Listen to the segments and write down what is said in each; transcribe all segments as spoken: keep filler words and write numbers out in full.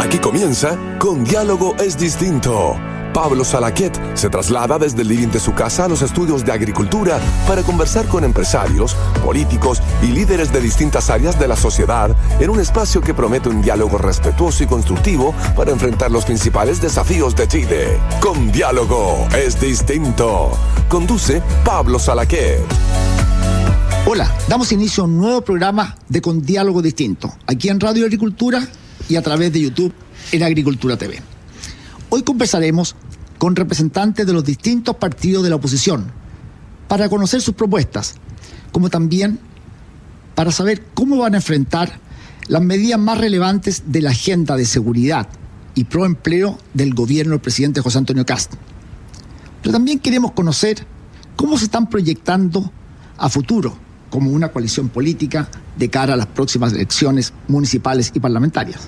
Aquí comienza Con Diálogo es Distinto. Pablo Salaquet se traslada desde el living de su casa a los estudios de agricultura para conversar con empresarios, políticos y líderes de distintas áreas de la sociedad en un espacio que promete un diálogo respetuoso y constructivo para enfrentar los principales desafíos de Chile. Con Diálogo es Distinto. Conduce Pablo Salaquet. Hola, damos inicio a un nuevo programa de Con Diálogo Distinto, aquí en Radio Agricultura y a través de YouTube en Agricultura T V. Hoy conversaremos con representantes de los distintos partidos de la oposición para conocer sus propuestas, como también para saber cómo van a enfrentar las medidas más relevantes de la agenda de seguridad y proempleo del gobierno del presidente José Antonio Kast. Pero también queremos conocer cómo se están proyectando a futuro como una coalición política de cara a las próximas elecciones municipales y parlamentarias.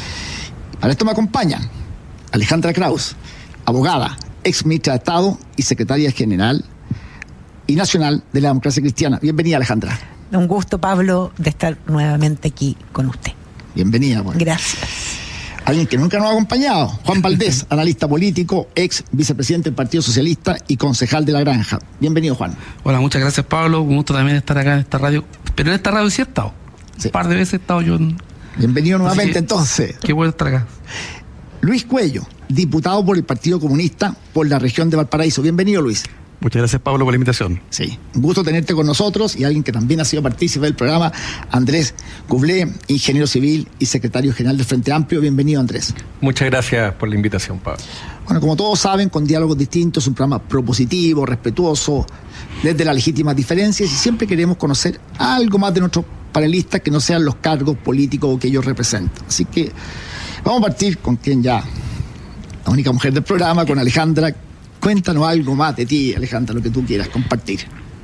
Para esto me acompañan Alejandra Kraus, abogada, ex ministra de Estado y secretaria general y nacional de la Democracia Cristiana. Bienvenida, Alejandra. Un gusto, Pablo, de estar nuevamente aquí con usted. Bienvenida. Bueno. Gracias. Alguien que nunca nos ha acompañado, Juan Valdés, analista político, ex vicepresidente del Partido Socialista y concejal de La Granja. Bienvenido, Juan. Hola, muchas gracias, Pablo. Un gusto también estar acá en esta radio. Pero en esta radio sí he estado. Sí. Un par de veces he estado yo en... Bienvenido nuevamente, que, entonces. Qué bueno estar acá. Luis Cuello, diputado por el Partido Comunista por la región de Valparaíso. Bienvenido, Luis. Muchas gracias, Pablo, por la invitación. Sí, un gusto tenerte con nosotros y alguien que también ha sido partícipe del programa, Andrés Gublé, ingeniero civil y secretario general del Frente Amplio. Bienvenido, Andrés. Muchas gracias por la invitación, Pablo. Bueno, como todos saben, Con Diálogos Distintos es un programa propositivo, respetuoso, desde las legítimas diferencias, y siempre queremos conocer algo más de nuestros panelistas que no sean los cargos políticos que ellos representan. Así que vamos a partir con quien ya, la única mujer del programa, con Alejandra. Cuéntanos algo más de ti, Alejandra, lo que tú quieras compartir.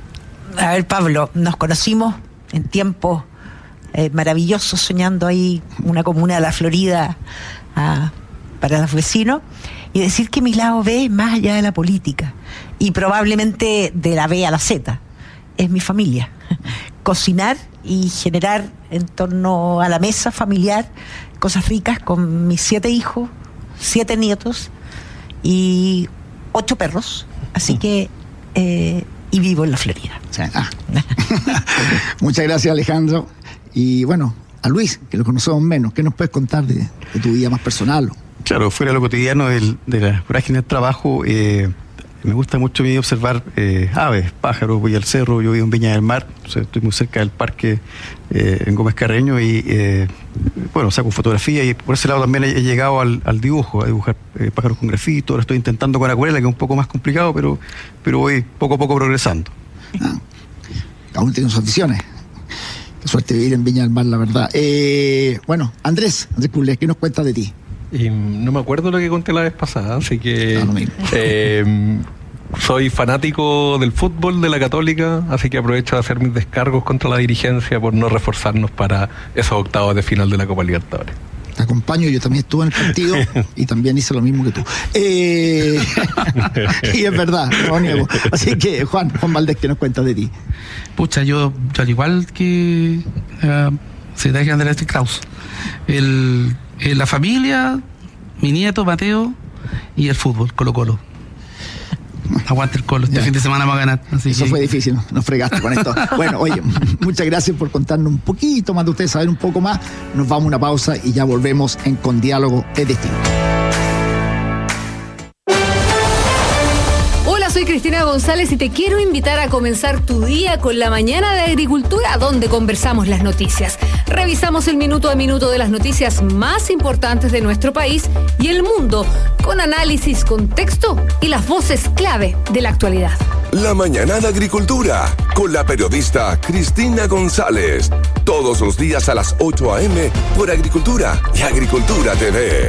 A ver, Pablo, nos conocimos en tiempos eh, maravillosos, soñando ahí una comuna de la Florida a, para los vecinos, y decir que mi lado B es más allá de la política, y probablemente de la B a la Z, es mi familia. Cocinar y generar en torno a la mesa familiar cosas ricas con mis siete hijos, siete nietos y ocho perros, así que eh, y vivo en la Florida. O sea, ah. Muchas gracias, Alejandro. Y bueno, a Luis, que lo conocemos menos, ¿qué nos puedes contar de, de tu vida más personal? Claro, fuera de lo cotidiano del, de la vorágine del trabajo, eh, me gusta mucho a mí observar eh, aves, pájaros. Voy al cerro, yo vivo en Viña del Mar, o sea, estoy muy cerca del parque eh, en Gómez Carreño, y eh, bueno, saco fotografía, y por ese lado también he, he llegado al, al dibujo, a dibujar eh, pájaros con grafito. Ahora estoy intentando con acuarela, que es un poco más complicado, pero, pero voy poco a poco progresando. Ah, aún tiene sus aficiones. Qué suerte vivir en Viña del Mar, la verdad. Eh, bueno, Andrés, Andrés Pules, ¿qué nos cuentas de ti? Y no me acuerdo lo que conté la vez pasada, así que no, no me... eh, soy fanático del fútbol, de la Católica, así que aprovecho de hacer mis descargos contra la dirigencia por no reforzarnos para esos octavos de final de la Copa Libertadores. Te acompaño, yo también estuve en el partido y también hice lo mismo que tú. Eh, y es verdad, no lo niego. Así que, Juan, Juan Valdés, ¿qué nos cuentas de ti? Pucha, yo, yo al igual que uh, secretario general de Kraus, el, el, la familia, mi nieto Mateo y el fútbol, Colo Colo. Aguante el Colo, este ya. Fin de semana va a ganar. Así Eso que... fue difícil, nos fregaste con esto. Bueno, oye, muchas gracias por contarnos un poquito más de ustedes, saber un poco más. Nos vamos a una pausa y ya volvemos en Con Diálogo es Distinto. Soy Cristina González y te quiero invitar a comenzar tu día con la mañana de Agricultura, donde conversamos las noticias. Revisamos el minuto a minuto de las noticias más importantes de nuestro país y el mundo, con análisis, contexto y las voces clave de la actualidad. La mañana de Agricultura, con la periodista Cristina González. Todos los días a las ocho a eme por Agricultura y Agricultura T V.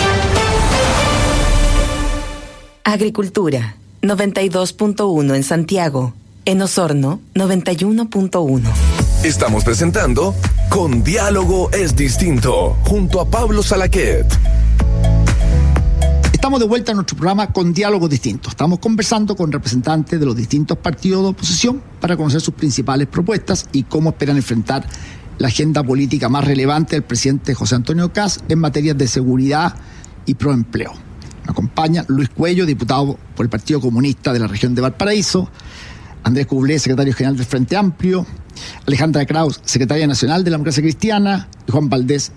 Agricultura. noventa y dos punto uno en Santiago. En Osorno, noventa y uno punto uno. Estamos presentando Con Diálogo es Distinto, junto a Pablo Salaquet. Estamos de vuelta en nuestro programa Con Diálogos Distintos. Estamos conversando con representantes de los distintos partidos de oposición para conocer sus principales propuestas y cómo esperan enfrentar la agenda política más relevante del presidente José Antonio Kast en materia de seguridad y proempleo. Me acompaña Luis Cuello, diputado por el Partido Comunista de la región de Valparaíso, Andrés Cublé, secretario general del Frente Amplio, Alejandra Kraus, secretaria nacional de la Democracia Cristiana, y Juan Valdés,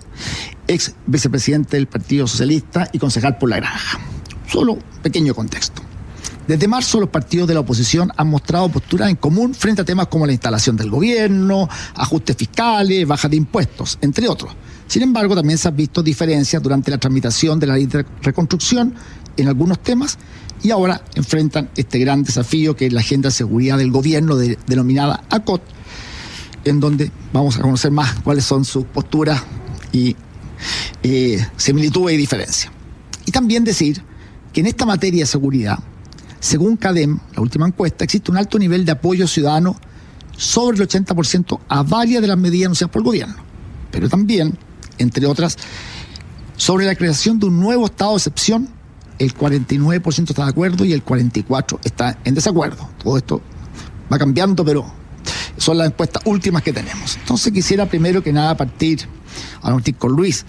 ex vicepresidente del Partido Socialista y concejal por La Granja. Solo pequeño contexto. Desde marzo, los partidos de la oposición han mostrado posturas en común frente a temas como la instalación del gobierno, ajustes fiscales, bajas de impuestos, entre otros. Sin embargo, también se han visto diferencias durante la tramitación de la ley de reconstrucción en algunos temas y ahora enfrentan este gran desafío que es la agenda de seguridad del gobierno de, denominada A C O T, en donde vamos a conocer más cuáles son sus posturas y eh, similitudes y diferencias. Y también decir que en esta materia de seguridad, según CADEM, la última encuesta, existe un alto nivel de apoyo ciudadano sobre el ochenta por ciento a varias de las medidas anunciadas por el gobierno, pero también, entre otras, sobre la creación de un nuevo estado de excepción, el cuarenta y nueve por ciento está de acuerdo y el cuarenta y cuatro por ciento está en desacuerdo. Todo esto va cambiando, pero son las encuestas últimas que tenemos. Entonces quisiera primero que nada partir, a partir con Luis,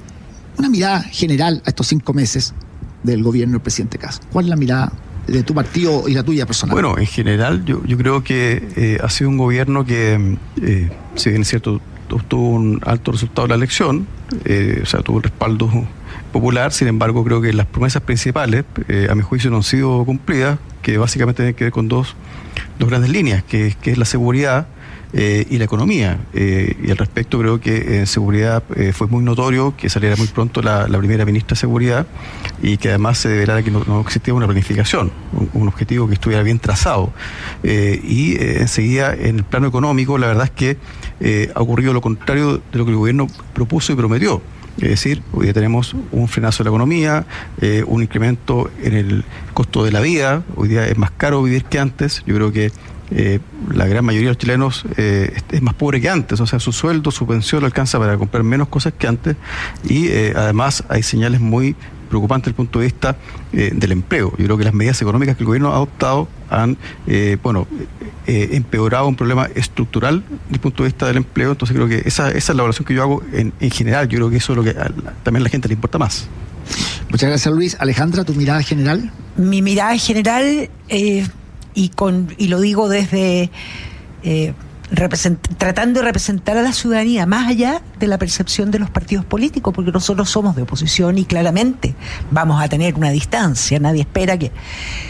una mirada general a estos cinco meses del gobierno del presidente Kast. ¿Cuál es la mirada de tu partido y la tuya personal? Bueno, en general yo, yo creo que eh, ha sido un gobierno que, eh, si bien es cierto, obtuvo un alto resultado de la elección, eh, o sea, tuvo el respaldo popular. Sin embargo, creo que las promesas principales, eh, a mi juicio, no han sido cumplidas, que básicamente tienen que ver con dos, dos grandes líneas, que, que es la seguridad eh, y la economía. Eh, y al respecto creo que en seguridad eh, fue muy notorio que saliera muy pronto la, la primera ministra de Seguridad y que además se deberá que no, no existía una planificación, un, un objetivo que estuviera bien trazado. Eh, y eh, enseguida, en el plano económico, la verdad es que eh, ha ocurrido lo contrario de lo que el gobierno propuso y prometió. Es decir, hoy día tenemos un frenazo de la economía, eh, un incremento en el costo de la vida. Hoy día es más caro vivir que antes. Yo creo que eh, la gran mayoría de los chilenos eh, es más pobre que antes. O sea, su sueldo, su pensión le alcanza para comprar menos cosas que antes. Y eh, además hay señales muy preocupantes desde el punto de vista eh, del empleo. Yo creo que las medidas económicas que el gobierno ha adoptado han, eh, bueno, eh, empeorado un problema estructural desde el punto de vista del empleo. Entonces creo que esa, esa es la evaluación que yo hago en, en general. Yo creo que eso es lo que a la, también a la gente le importa más. Muchas gracias, Luis. Alejandra, ¿tu mirada general? Mi mirada general, eh, y, con, y lo digo desde... Eh, Represent, tratando de representar a la ciudadanía más allá de la percepción de los partidos políticos, porque nosotros somos de oposición y claramente vamos a tener una distancia, nadie espera que...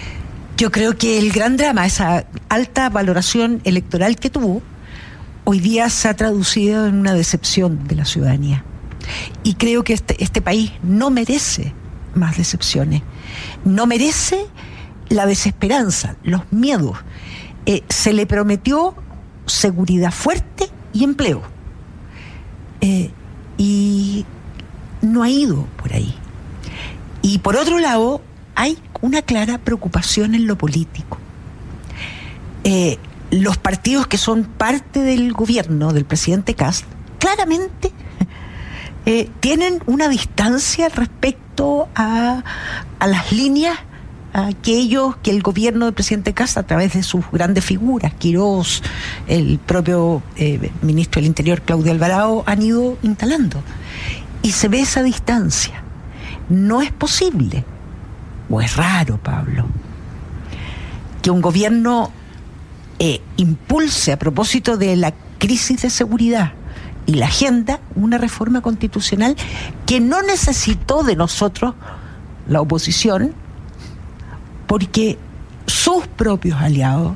Yo creo que el gran drama, esa alta valoración electoral que tuvo, hoy día se ha traducido en una decepción de la ciudadanía. Y creo que este, este país no merece más decepciones, no merece la desesperanza, los miedos. Eh, se le prometió seguridad fuerte y empleo. Eh, y no ha ido por ahí. Y por otro lado, hay una clara preocupación en lo político. Eh, los partidos que son parte del gobierno del presidente Kast, claramente eh, tienen una distancia respecto a, a las líneas aquellos que el gobierno del presidente Kast, a través de sus grandes figuras, Quirós, el propio eh, ministro del Interior, Claudio Alvarado, han ido instalando. Y se ve esa distancia. No es posible, o es raro, Pablo, que un gobierno eh, impulse, a propósito de la crisis de seguridad y la agenda, una reforma constitucional que no necesitó de nosotros, la oposición, porque sus propios aliados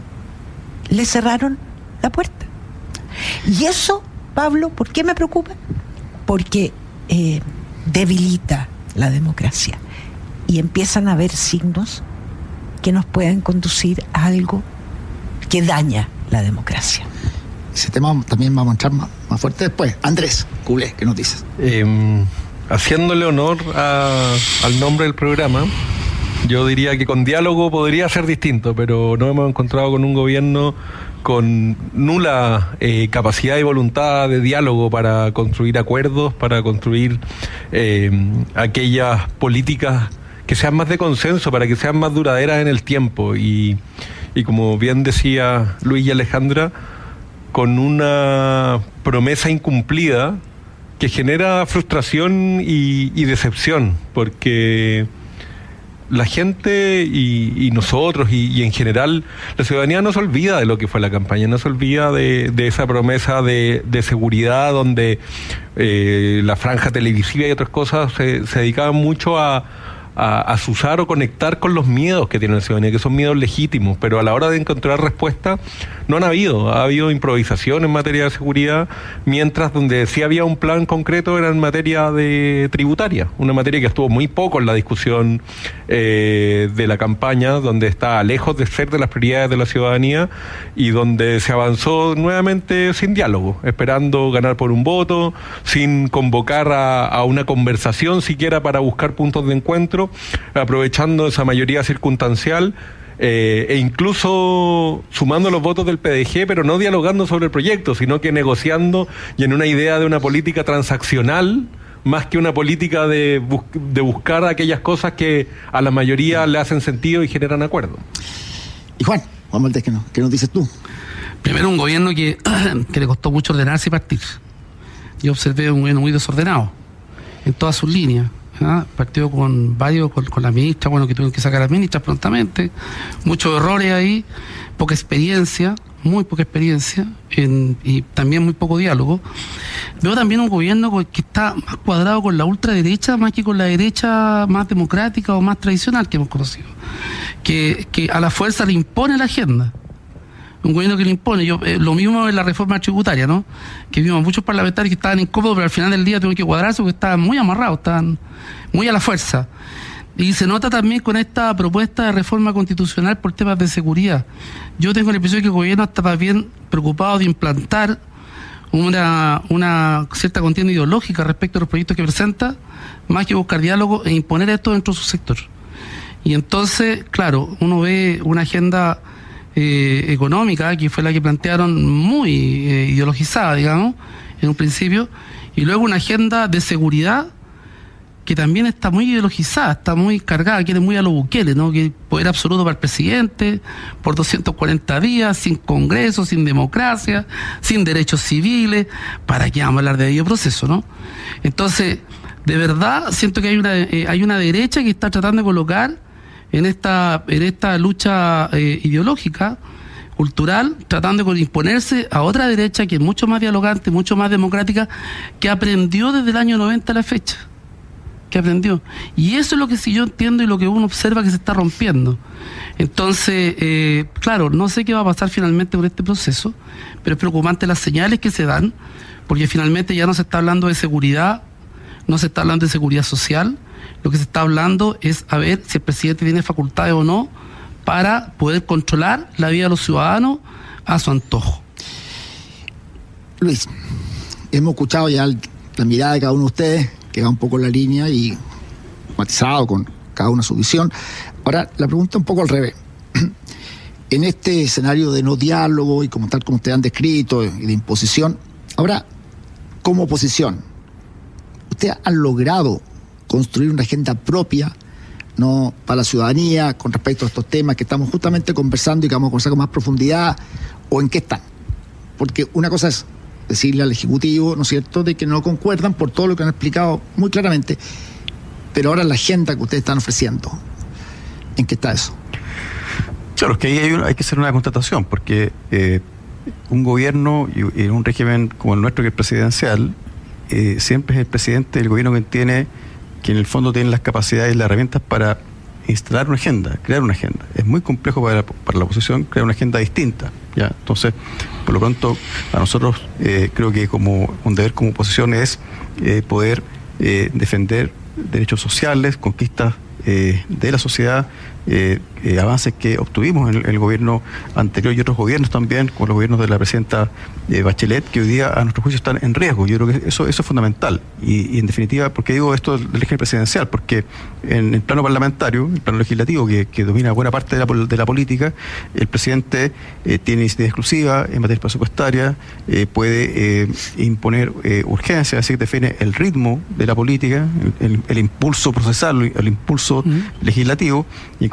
le cerraron la puerta. Y eso, Pablo, ¿por qué me preocupa? Porque eh, debilita la democracia y empiezan a haber signos que nos pueden conducir a algo que daña la democracia. Ese tema también vamos a entrar más, más fuerte después. Andrés Cublé, ¿qué nos dices? Eh, haciéndole honor a, al nombre del programa, yo diría que con diálogo podría ser distinto, pero no hemos encontrado con un gobierno con nula eh, capacidad y voluntad de diálogo para construir acuerdos, para construir eh, aquellas políticas que sean más de consenso, para que sean más duraderas en el tiempo. Y, y como bien decía Luis y Alejandra, con una promesa incumplida que genera frustración y, y decepción, porque la gente y, y nosotros y, y en general la ciudadanía no se olvida de lo que fue la campaña, no se olvida de, de esa promesa de, de seguridad donde eh, la franja televisiva y otras cosas se, se dedicaban mucho a a asusar o conectar con los miedos que tiene la ciudadanía, que son miedos legítimos, pero a la hora de encontrar respuesta no han habido, ha habido improvisación en materia de seguridad, mientras donde sí había un plan concreto era en materia de tributaria, una materia que estuvo muy poco en la discusión eh, de la campaña, donde está lejos de ser de las prioridades de la ciudadanía y donde se avanzó nuevamente sin diálogo, esperando ganar por un voto, sin convocar a, a una conversación siquiera para buscar puntos de encuentro, aprovechando esa mayoría circunstancial eh, e incluso sumando los votos del P D G, pero no dialogando sobre el proyecto, sino que negociando y en una idea de una política transaccional más que una política de, bus de buscar aquellas cosas que a la mayoría le hacen sentido y generan acuerdo. Y Juan, Juan Valdés, ¿qué, no, qué nos dices tú? Primero, un gobierno que, que le costó mucho ordenarse y partir. Yo observé un gobierno muy desordenado en todas sus líneas. ¿Ah? Partió con varios, con, con la ministra, bueno, que tuvieron que sacar a las ministras prontamente, muchos errores ahí, poca experiencia, muy poca experiencia, en, y también muy poco diálogo. Veo también un gobierno que está más cuadrado con la ultraderecha más que con la derecha más democrática o más tradicional que hemos conocido, que, que a la fuerza le impone la agenda. Un gobierno que le impone, yo eh, lo mismo en la reforma tributaria, ¿no? Que vimos muchos parlamentarios que estaban incómodos, pero al final del día tuvieron que cuadrarse porque estaban muy amarrados, estaban muy a la fuerza. Y se nota también con esta propuesta de reforma constitucional por temas de seguridad. Yo tengo la impresión de que el gobierno está más bien preocupado de implantar una, una cierta contienda ideológica respecto a los proyectos que presenta, más que buscar diálogo e imponer esto dentro de su sector. Y entonces, claro, uno ve una agenda Eh, económica, que fue la que plantearon muy eh, ideologizada, digamos, en un principio, y luego una agenda de seguridad que también está muy ideologizada, está muy cargada, quiere muy a lo Bukele, ¿no? Que poder absoluto para el presidente, por doscientos cuarenta días, sin congreso, sin democracia, sin derechos civiles, ¿para qué vamos a hablar de ello proceso, no? Entonces, de verdad, siento que hay una, eh, hay una derecha que está tratando de colocar en esta en esta lucha eh, ideológica, cultural, tratando de imponerse a otra derecha que es mucho más dialogante, mucho más democrática, que aprendió desde el año noventa a la fecha, que aprendió. Y eso es lo que sí yo entiendo y lo que uno observa que se está rompiendo. Entonces, eh, claro, no sé qué va a pasar finalmente con este proceso, pero es preocupante las señales que se dan, porque finalmente ya no se está hablando de seguridad, no se está hablando de seguridad social. Lo que se está hablando es a ver si el presidente tiene facultades o no para poder controlar la vida de los ciudadanos a su antojo. Luis, hemos escuchado ya la mirada de cada uno de ustedes, que va un poco en la línea y matizado con cada uno su visión. Ahora, la pregunta un poco al revés. En este escenario de no diálogo y como tal como ustedes han descrito y de imposición, ahora, como oposición, ¿ustedes han logrado construir una agenda propia, no, para la ciudadanía con respecto a estos temas que estamos justamente conversando y que vamos a conversar con más profundidad, o en qué están? Porque una cosa es decirle al Ejecutivo, ¿no es cierto?, de que no concuerdan por todo lo que han explicado muy claramente, pero ahora la agenda que ustedes están ofreciendo, ¿en qué está eso? Claro, es que ahí hay, hay que hacer una constatación, porque eh, un gobierno y, y un régimen como el nuestro, que es presidencial, eh, siempre es el presidente del gobierno que tiene, que en el fondo tienen las capacidades y las herramientas para instalar una agenda, crear una agenda. Es muy complejo para, para la oposición crear una agenda distinta, ¿ya? Entonces, por lo pronto, a nosotros eh, creo que como un deber como oposición es eh, poder eh, defender derechos sociales, conquistas eh, de la sociedad, eh, eh, avances que obtuvimos en el, en el gobierno anterior y otros gobiernos también, como los gobiernos de la presidenta eh, Bachelet, que hoy día a nuestro juicio están en riesgo. Yo creo que eso, eso es fundamental. Y, y en definitiva, ¿por qué digo esto del régimen presidencial? Porque en el plano parlamentario, el plano legislativo, que, que domina buena parte de la, de la política, el presidente eh, tiene iniciativa exclusiva en materia presupuestaria, eh, puede eh, imponer eh, urgencia, así que define el ritmo de la política, el, el, el impulso procesal, el impulso uh-huh. legislativo, y en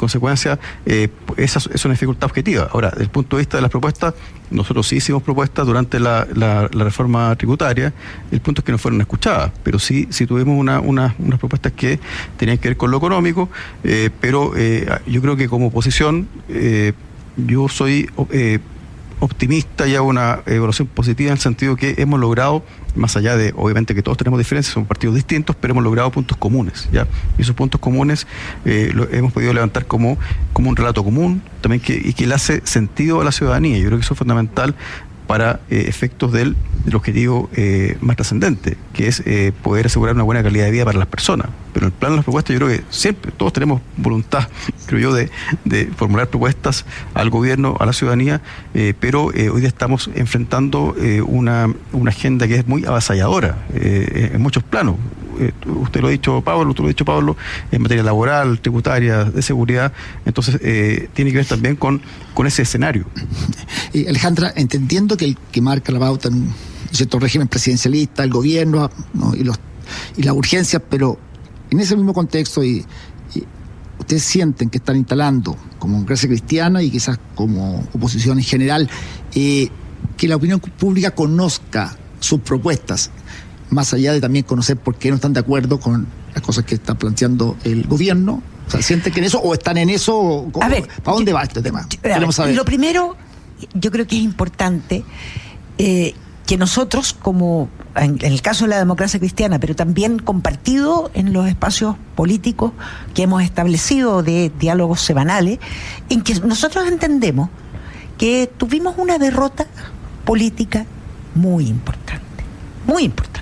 consecuencia, eh, esa es una dificultad objetiva. Ahora, desde el punto de vista de las propuestas, nosotros sí hicimos propuestas durante la, la, la reforma tributaria. El punto es que no fueron escuchadas, pero sí, sí tuvimos una, una, unas propuestas que tenían que ver con lo económico, eh, pero eh, yo creo que como oposición, eh, yo soy eh, optimista y hago una evaluación positiva en el sentido que hemos logrado, más allá de, obviamente que todos tenemos diferencias, son partidos distintos, pero hemos logrado puntos comunes, ¿ya? Y esos puntos comunes eh, lo hemos podido levantar como, como un relato común, también que, y que le hace sentido a la ciudadanía. Yo creo que eso es fundamental para eh, efectos del, del objetivo eh, más trascendente, que es eh, poder asegurar una buena calidad de vida para las personas. Pero en el plano de las propuestas, yo creo que siempre, todos tenemos voluntad, creo yo, de, de formular propuestas al gobierno, a la ciudadanía, eh, pero eh, hoy día estamos enfrentando eh, una, una agenda que es muy avasalladora eh, en muchos planos. Eh, usted lo ha dicho, Pablo, tú lo has dicho, Pablo, en materia laboral, tributaria, de seguridad. Entonces, eh, tiene que ver también con, con ese escenario. Y Alejandra, entendiendo que el que marca la pauta en un cierto régimen presidencialista, el gobierno, ¿no? y, los, y la urgencia, pero en ese mismo contexto, y, y ustedes sienten que están instalando como Democracia Cristiana y quizás como oposición en general, eh, que la opinión pública conozca sus propuestas, más allá de también conocer por qué no están de acuerdo con las cosas que está planteando el gobierno. O sea, ¿sienten que en eso o están en eso? A ver, ¿para dónde yo, va este tema? Yo, Queremos saber. Lo primero, yo creo que es importante eh, que nosotros, como en, en el caso de la Democracia Cristiana, pero también compartido en los espacios políticos que hemos establecido de diálogos semanales, en que nosotros entendemos que tuvimos una derrota política muy importante, muy importante.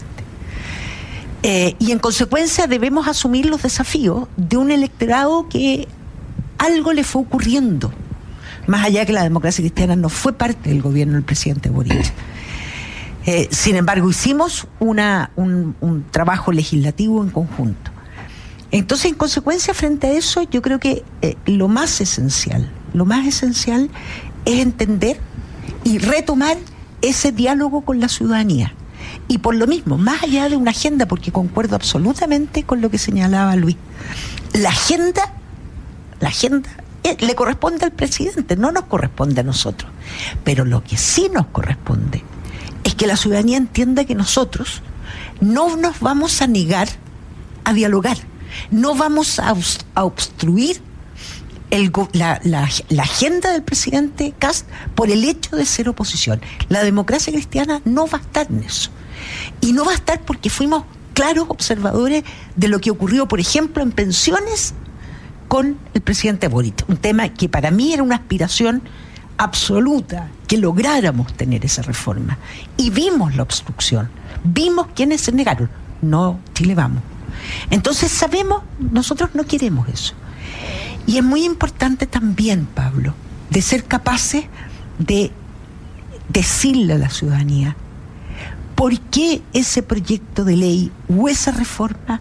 Eh, y en consecuencia debemos asumir los desafíos de un electorado que algo le fue ocurriendo, más allá que la Democracia Cristiana no fue parte del gobierno del presidente Boric. Eh, sin embargo, hicimos una, un, un trabajo legislativo en conjunto. Entonces, en consecuencia, frente a eso, yo creo que eh, lo más esencial, lo más esencial es entender y retomar ese diálogo con la ciudadanía. Y por lo mismo, más allá de una agenda, porque concuerdo absolutamente con lo que señalaba Luis, la agenda, la agenda eh, le corresponde al presidente, no nos corresponde a nosotros. Pero lo que sí nos corresponde es que la ciudadanía entienda que nosotros no nos vamos a negar a dialogar, no vamos a, a obstruir el, la, la, la agenda del presidente Kast por el hecho de ser oposición. La Democracia Cristiana no va a estar en eso. Y no va a estar porque fuimos claros observadores de lo que ocurrió, por ejemplo, en pensiones con el presidente Boric. Un tema que para mí era una aspiración absoluta, que lográramos tener esa reforma. Y vimos la obstrucción, vimos quienes se negaron. No, Chile Vamos. Entonces sabemos, nosotros no queremos eso. Y es muy importante también, Pablo, de ser capaces de decirle a la ciudadanía por qué ese proyecto de ley o esa reforma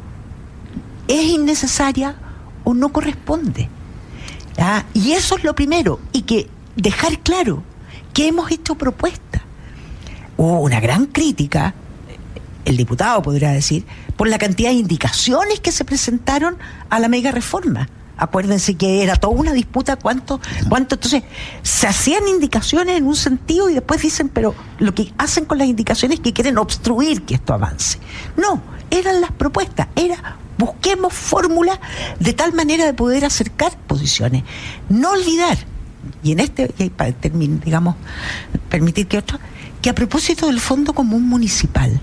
es innecesaria o no corresponde. ¿Ah? Y eso es lo primero, y que dejar claro que hemos hecho propuestas. Hubo una gran crítica, el diputado podrá decir, por la cantidad de indicaciones que se presentaron a la mega reforma. Acuérdense que era toda una disputa cuánto, cuánto, entonces se hacían indicaciones en un sentido y después dicen, pero lo que hacen con las indicaciones es que quieren obstruir que esto avance. No, eran las propuestas, era busquemos fórmulas de tal manera de poder acercar posiciones. No olvidar, y en este, y para terminar, digamos, permitir que otro, que a propósito del Fondo Común Municipal,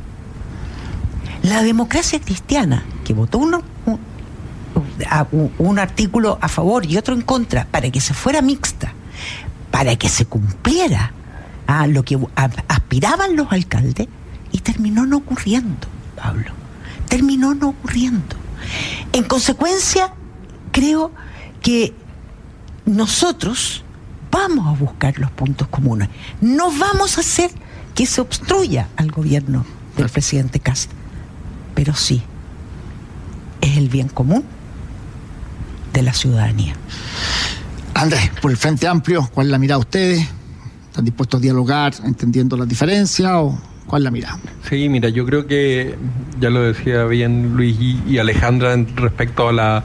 la Democracia Cristiana, que votó uno, un, un, un artículo a favor y otro en contra, para que se fuera mixta, para que se cumpliera a lo que aspiraban los alcaldes, y terminó no ocurriendo, Pablo. Terminó no ocurriendo. En consecuencia, creo que nosotros vamos a buscar los puntos comunes. No vamos a hacer que se obstruya al gobierno del presidente Kast, pero sí es el bien común de la ciudadanía. Andrés, por el Frente Amplio, ¿cuál es la mirada de ustedes? ¿Están dispuestos a dialogar entendiendo las diferencias o cuál es la mirada? Sí, mira, yo creo que ya lo decía bien Luis y, y Alejandra respecto a la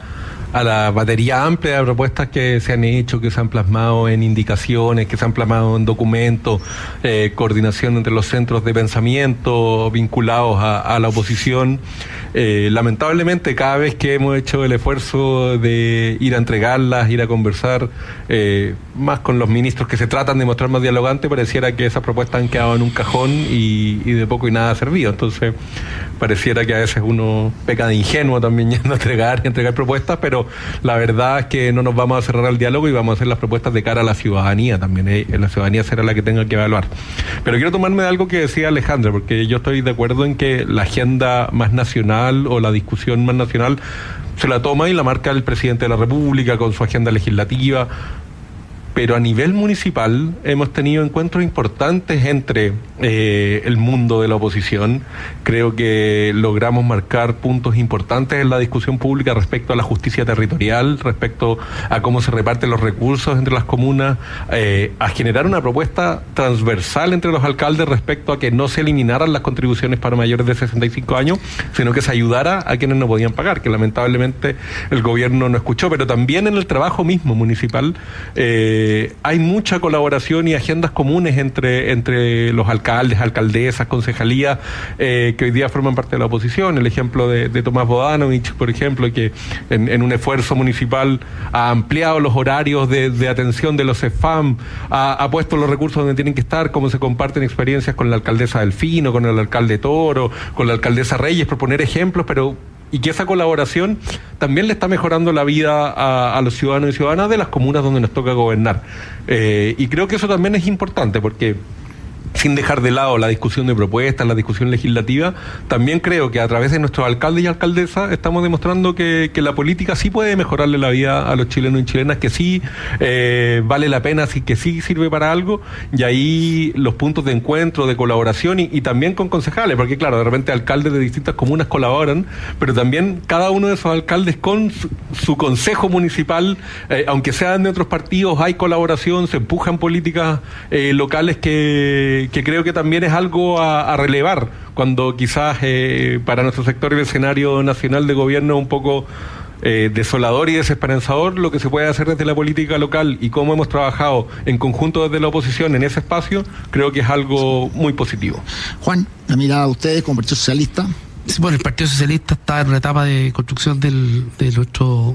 a la batería amplia de propuestas que se han hecho, que se han plasmado en indicaciones, que se han plasmado en documentos, eh, coordinación entre los centros de pensamiento vinculados a, a la oposición. Eh, lamentablemente, cada vez que hemos hecho el esfuerzo de ir a entregarlas, ir a conversar, eh, más con los ministros que se tratan de mostrar más dialogantes, pareciera que esas propuestas han quedado en un cajón y, y de poco y nada ha servido. Entonces, pareciera que a veces uno peca de ingenuo también yendo a entregar y entregar propuestas, pero la verdad es que no nos vamos a cerrar al diálogo y vamos a hacer las propuestas de cara a la ciudadanía también. Eh, la ciudadanía será la que tenga que evaluar. Pero quiero tomarme de algo que decía Alejandra, porque yo estoy de acuerdo en que la agenda más nacional o la discusión más nacional se la toma y la marca el presidente de la República con su agenda legislativa, pero a nivel municipal hemos tenido encuentros importantes entre eh, el mundo de la oposición. Creo que logramos marcar puntos importantes en la discusión pública respecto a la justicia territorial, respecto a cómo se reparten los recursos entre las comunas, eh, a generar una propuesta transversal entre los alcaldes respecto a que no se eliminaran las contribuciones para mayores de sesenta y cinco años, sino que se ayudara a quienes no podían pagar, que lamentablemente el gobierno no escuchó. Pero también en el trabajo mismo municipal eh, Eh, hay mucha colaboración y agendas comunes entre, entre los alcaldes, alcaldesas, concejalías, eh, que hoy día forman parte de la oposición. El ejemplo de, de Tomás Bodanovich, por ejemplo, que en, en un esfuerzo municipal ha ampliado los horarios de, de atención de los C E F A M, ha, ha puesto los recursos donde tienen que estar, cómo se comparten experiencias con la alcaldesa Delfino, con el alcalde Toro, con la alcaldesa Reyes, por poner ejemplos, pero y que esa colaboración también le está mejorando la vida a, a los ciudadanos y ciudadanas de las comunas donde nos toca gobernar. Eh, y creo que eso también es importante, porque sin dejar de lado la discusión de propuestas, la discusión legislativa, también creo que a través de nuestros alcaldes y alcaldesas estamos demostrando que, que la política sí puede mejorarle la vida a los chilenos y chilenas, que sí eh, vale la pena, sí, que sí sirve para algo, y ahí los puntos de encuentro, de colaboración y, y también con concejales, porque claro, de repente alcaldes de distintas comunas colaboran, pero también cada uno de esos alcaldes con su, su consejo municipal, eh, aunque sean de otros partidos, hay colaboración, se empujan políticas eh, locales que que creo que también es algo a, a relevar, cuando quizás eh, para nuestro sector el escenario nacional de gobierno es un poco eh, desolador y desesperanzador. Lo que se puede hacer desde la política local y cómo hemos trabajado en conjunto desde la oposición en ese espacio, creo que es algo muy positivo. Juan, la mirada de ustedes como Partido Socialista. Bueno, el Partido Socialista está en la etapa de construcción del, de nuestro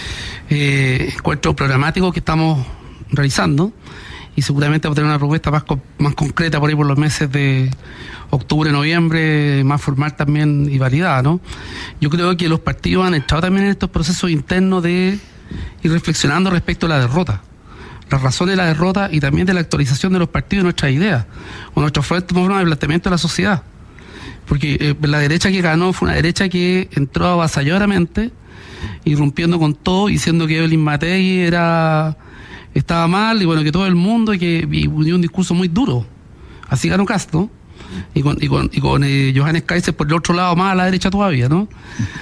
eh, encuentro programático que estamos realizando, y seguramente vamos a tener una propuesta más, más concreta por ahí por los meses de octubre, noviembre, más formal también y validada, ¿no? Yo creo que los partidos han entrado también en estos procesos internos de ir reflexionando respecto a la derrota, las razones de la derrota y también de la actualización de los partidos y nuestras ideas, o nuestra forma de planteamiento de la sociedad. Porque eh, la derecha que ganó fue una derecha que entró avasalladoramente, irrumpiendo con todo, diciendo que Evelyn Matei era... estaba mal, y bueno, que todo el mundo, y que y un discurso muy duro. Así ganó Castro, y con, y con, y con eh, Johannes Kaiser por el otro lado, más a la derecha todavía, ¿no?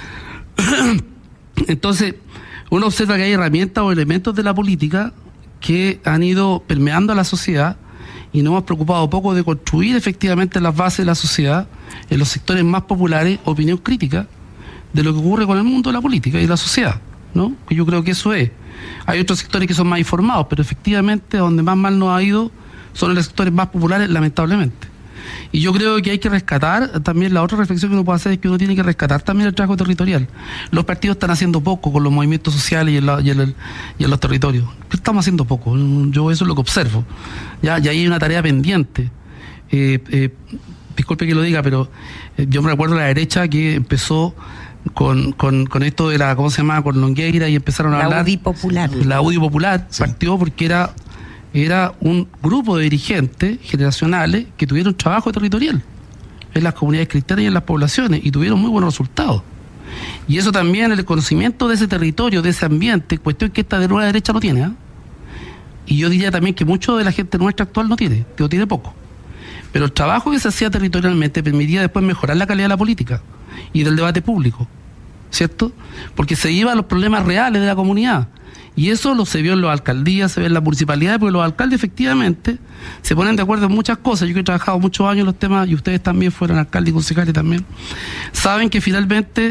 Entonces, uno observa que hay herramientas o elementos de la política que han ido permeando a la sociedad, y nos hemos preocupado poco de construir efectivamente las bases de la sociedad, en los sectores más populares, opinión crítica de lo que ocurre con el mundo de la política y la sociedad, ¿no? Que yo creo que eso es. Hay otros sectores que son más informados, pero efectivamente donde más mal nos ha ido son los sectores más populares, lamentablemente. Y yo creo que hay que rescatar también, la otra reflexión que uno puede hacer es que uno tiene que rescatar también el trabajo territorial. Los partidos están haciendo poco con los movimientos sociales y en, la, y en, el, y en los territorios. Estamos haciendo poco, yo eso es lo que observo. Ya, ya hay una tarea pendiente. Eh, eh, disculpe que lo diga, pero eh, yo me recuerdo la derecha que empezó... Con, con, con esto de la, ¿cómo se llama? Con Longueira, y empezaron a la hablar. U D I Popular. La U D I Popular, sí. Partió porque era, era un grupo de dirigentes generacionales que tuvieron trabajo territorial en las comunidades cristianas y en las poblaciones, y tuvieron muy buenos resultados. Y eso también, el conocimiento de ese territorio, de ese ambiente, cuestión que esta de nueva derecha no tiene, ¿eh? Y yo diría también que mucho de la gente nuestra actual no tiene, que lo tiene poco. Pero el trabajo que se hacía territorialmente permitía después mejorar la calidad de la política y del debate público, ¿cierto? Porque se iba a los problemas reales de la comunidad, y eso lo se vio en las alcaldías, se ve en las municipalidades, porque los alcaldes efectivamente se ponen de acuerdo en muchas cosas. Yo que he trabajado muchos años en los temas, y ustedes también fueron alcaldes y concejales también, saben que finalmente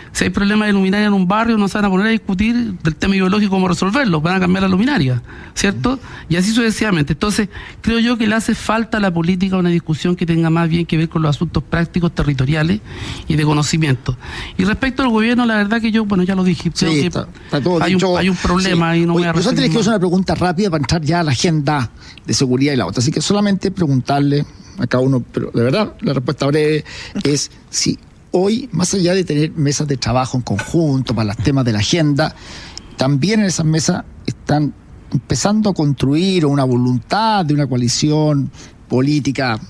Si hay problemas de luminaria en un barrio, no se van a poner a discutir del tema ideológico cómo resolverlo, van a cambiar la luminaria, ¿cierto? Y así sucesivamente. Entonces, creo yo que le hace falta a la política una discusión que tenga más bien que ver con los asuntos prácticos, territoriales y de conocimiento. Y respecto al gobierno, la verdad que yo, bueno, ya lo dije, creo Sí, que está, está todo hay, dicho. un, hay un problema Sí. y no Oye, voy a nosotros referir tenemos que más. hacer una pregunta rápida para entrar ya a la agenda de seguridad y la otra. Así que solamente preguntarle a cada uno, pero de verdad, la respuesta breve es si hoy, más allá de tener mesas de trabajo en conjunto para los temas de la agenda, también en esas mesas están empezando a construir una voluntad de una coalición política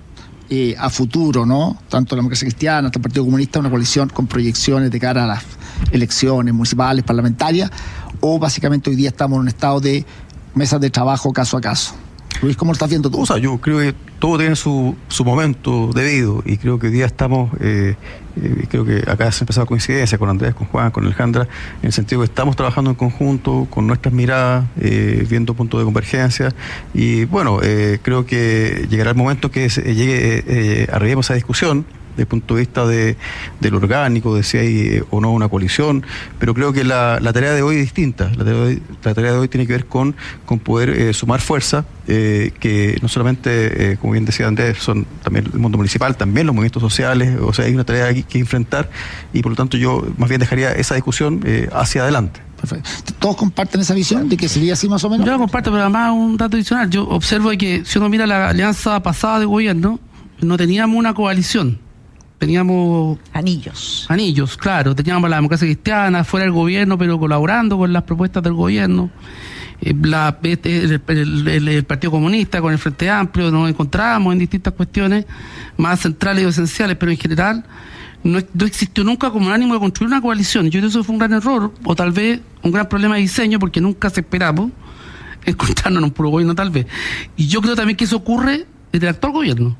eh, a futuro, ¿no? Tanto la Democracia Cristiana, hasta el Partido Comunista, una coalición con proyecciones de cara a las elecciones municipales, parlamentarias, o básicamente hoy día estamos en un estado de mesas de trabajo caso a caso. Luis, ¿cómo lo estás viendo tú? O sea, yo creo que todo tiene su, su momento debido y creo que hoy día estamos, eh, eh, creo que acá se ha empezado coincidencia con Andrés, con Juan, con Alejandra, en el sentido que estamos trabajando en conjunto, con nuestras miradas, eh, viendo puntos de convergencia y bueno, eh, creo que llegará el momento que se, llegue, eh, eh, arribemos a esa discusión desde el punto de vista de, del orgánico, de si hay eh, o no una coalición, pero creo que la, la tarea de hoy es distinta. La tarea de hoy, la tarea de hoy tiene que ver con, con poder eh, sumar fuerza, eh, que no solamente, eh, como bien decía Andrés, son también el mundo municipal, también los movimientos sociales, o sea, hay una tarea aquí que enfrentar y por lo tanto yo más bien dejaría esa discusión eh, hacia adelante. Perfecto. ¿Todos comparten esa visión de que sería así más o menos? Yo lo comparto, pero además un dato adicional. Yo observo que si uno mira la alianza pasada de gobierno, no teníamos una coalición. Teníamos Anillos. anillos, claro, teníamos la Democracia Cristiana fuera del gobierno, pero colaborando con las propuestas del gobierno, eh, la, el, el, el, el Partido Comunista con el Frente Amplio, nos encontrábamos en distintas cuestiones más centrales y esenciales, pero en general no, no existió nunca como un ánimo de construir una coalición. Yo creo que eso fue un gran error, o tal vez un gran problema de diseño, porque nunca se esperamos encontrarnos en un puro gobierno, tal vez. Y yo creo también que eso ocurre en el actual gobierno,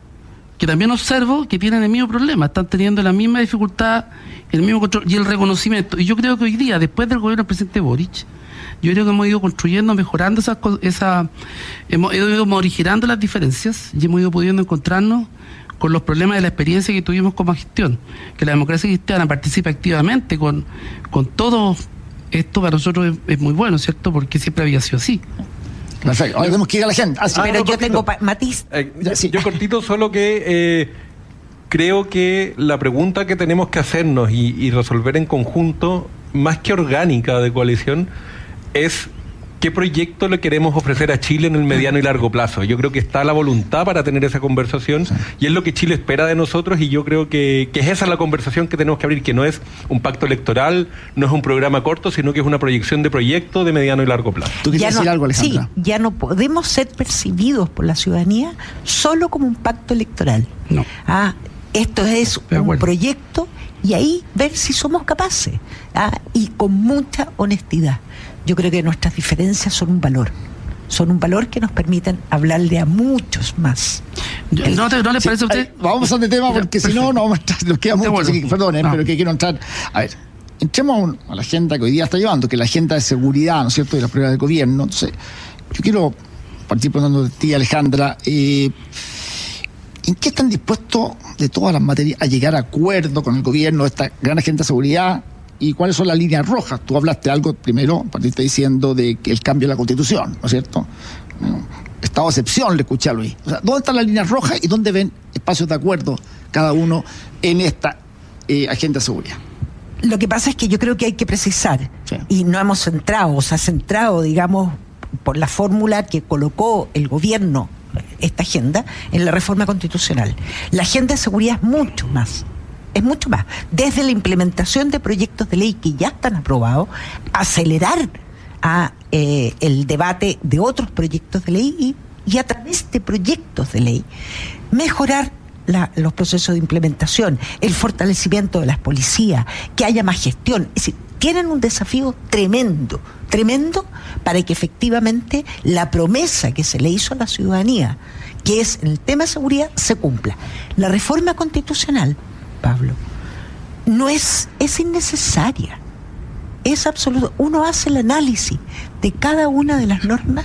que también observo que tienen el mismo problema, están teniendo la misma dificultad, el mismo control y el reconocimiento. Y yo creo que hoy día, después del gobierno del presidente Boric, yo creo que hemos ido construyendo, mejorando esas cosas, esa, hemos ido morigerando las diferencias y hemos ido pudiendo encontrarnos con los problemas de la experiencia que tuvimos como gestión, que la Democracia Cristiana participa activamente con, con todo esto. Para nosotros es, es muy bueno, ¿cierto? Porque siempre había sido así. Perfecto. Ahora tenemos que ir a la gente. Ah, sí. Pero no, yo cortito. tengo pa- matiz. Eh, Ya, sí. Yo cortito, solo que eh, creo que la pregunta que tenemos que hacernos y, y resolver en conjunto, más que orgánica de coalición, es qué proyecto le queremos ofrecer a Chile en el mediano y largo plazo. Yo creo que está la voluntad para tener esa conversación, sí, y es lo que Chile espera de nosotros, y yo creo que, que es esa la conversación que tenemos que abrir, que no es un pacto electoral, no es un programa corto, sino que es una proyección de proyecto de mediano y largo plazo. ¿Tú quieres Ya decir no- algo, Alejandra? Sí, ya no podemos ser percibidos por la ciudadanía solo como un pacto electoral. No. Ah, esto es De un acuerdo. proyecto y ahí ver si somos capaces, ah, y con mucha honestidad. Yo creo que nuestras diferencias son un valor, son un valor que nos permiten hablarle a muchos más. Yo- ¿No, te, ¿No les Sí, parece a usted? ay, vamos a de tema porque si no, no vamos a entrar, nos queda mucho, bueno. así que perdonen, No. pero que quiero entrar. A ver, entremos a, un- a la agenda que hoy día está llevando, que es la agenda de seguridad, ¿no es cierto?, y la prioridad del gobierno. Entonces, yo quiero partir preguntando de ti, Alejandra, eh, ¿en qué están dispuestos de todas las materias a llegar a acuerdo con el gobierno de esta gran agenda de seguridad? ¿Y cuáles son las líneas rojas? Tú hablaste algo primero, partiste diciendo de que el cambio de la Constitución, ¿no es cierto? Estado de excepción, le escuché a Luis. O sea, ¿dónde están las líneas rojas y dónde ven espacios de acuerdo cada uno en esta eh, agenda de seguridad? Lo que pasa es que yo creo que hay que precisar, Sí. y no hemos centrado, o sea, centrado, digamos, por la fórmula que colocó el gobierno, esta agenda, en la reforma constitucional. La agenda de seguridad es mucho más, es mucho más. Desde la implementación de proyectos de ley que ya están aprobados, acelerar a eh, el debate de otros proyectos de ley y, y a través de proyectos de ley mejorar La, los procesos de implementación, el fortalecimiento de las policías, que haya más gestión. Es decir, tienen un desafío tremendo, tremendo para que efectivamente la promesa que se le hizo a la ciudadanía, que es en el tema de seguridad, se cumpla. La reforma constitucional, Pablo, no es, es innecesaria. Es absoluto. Uno hace el análisis de cada una de las normas,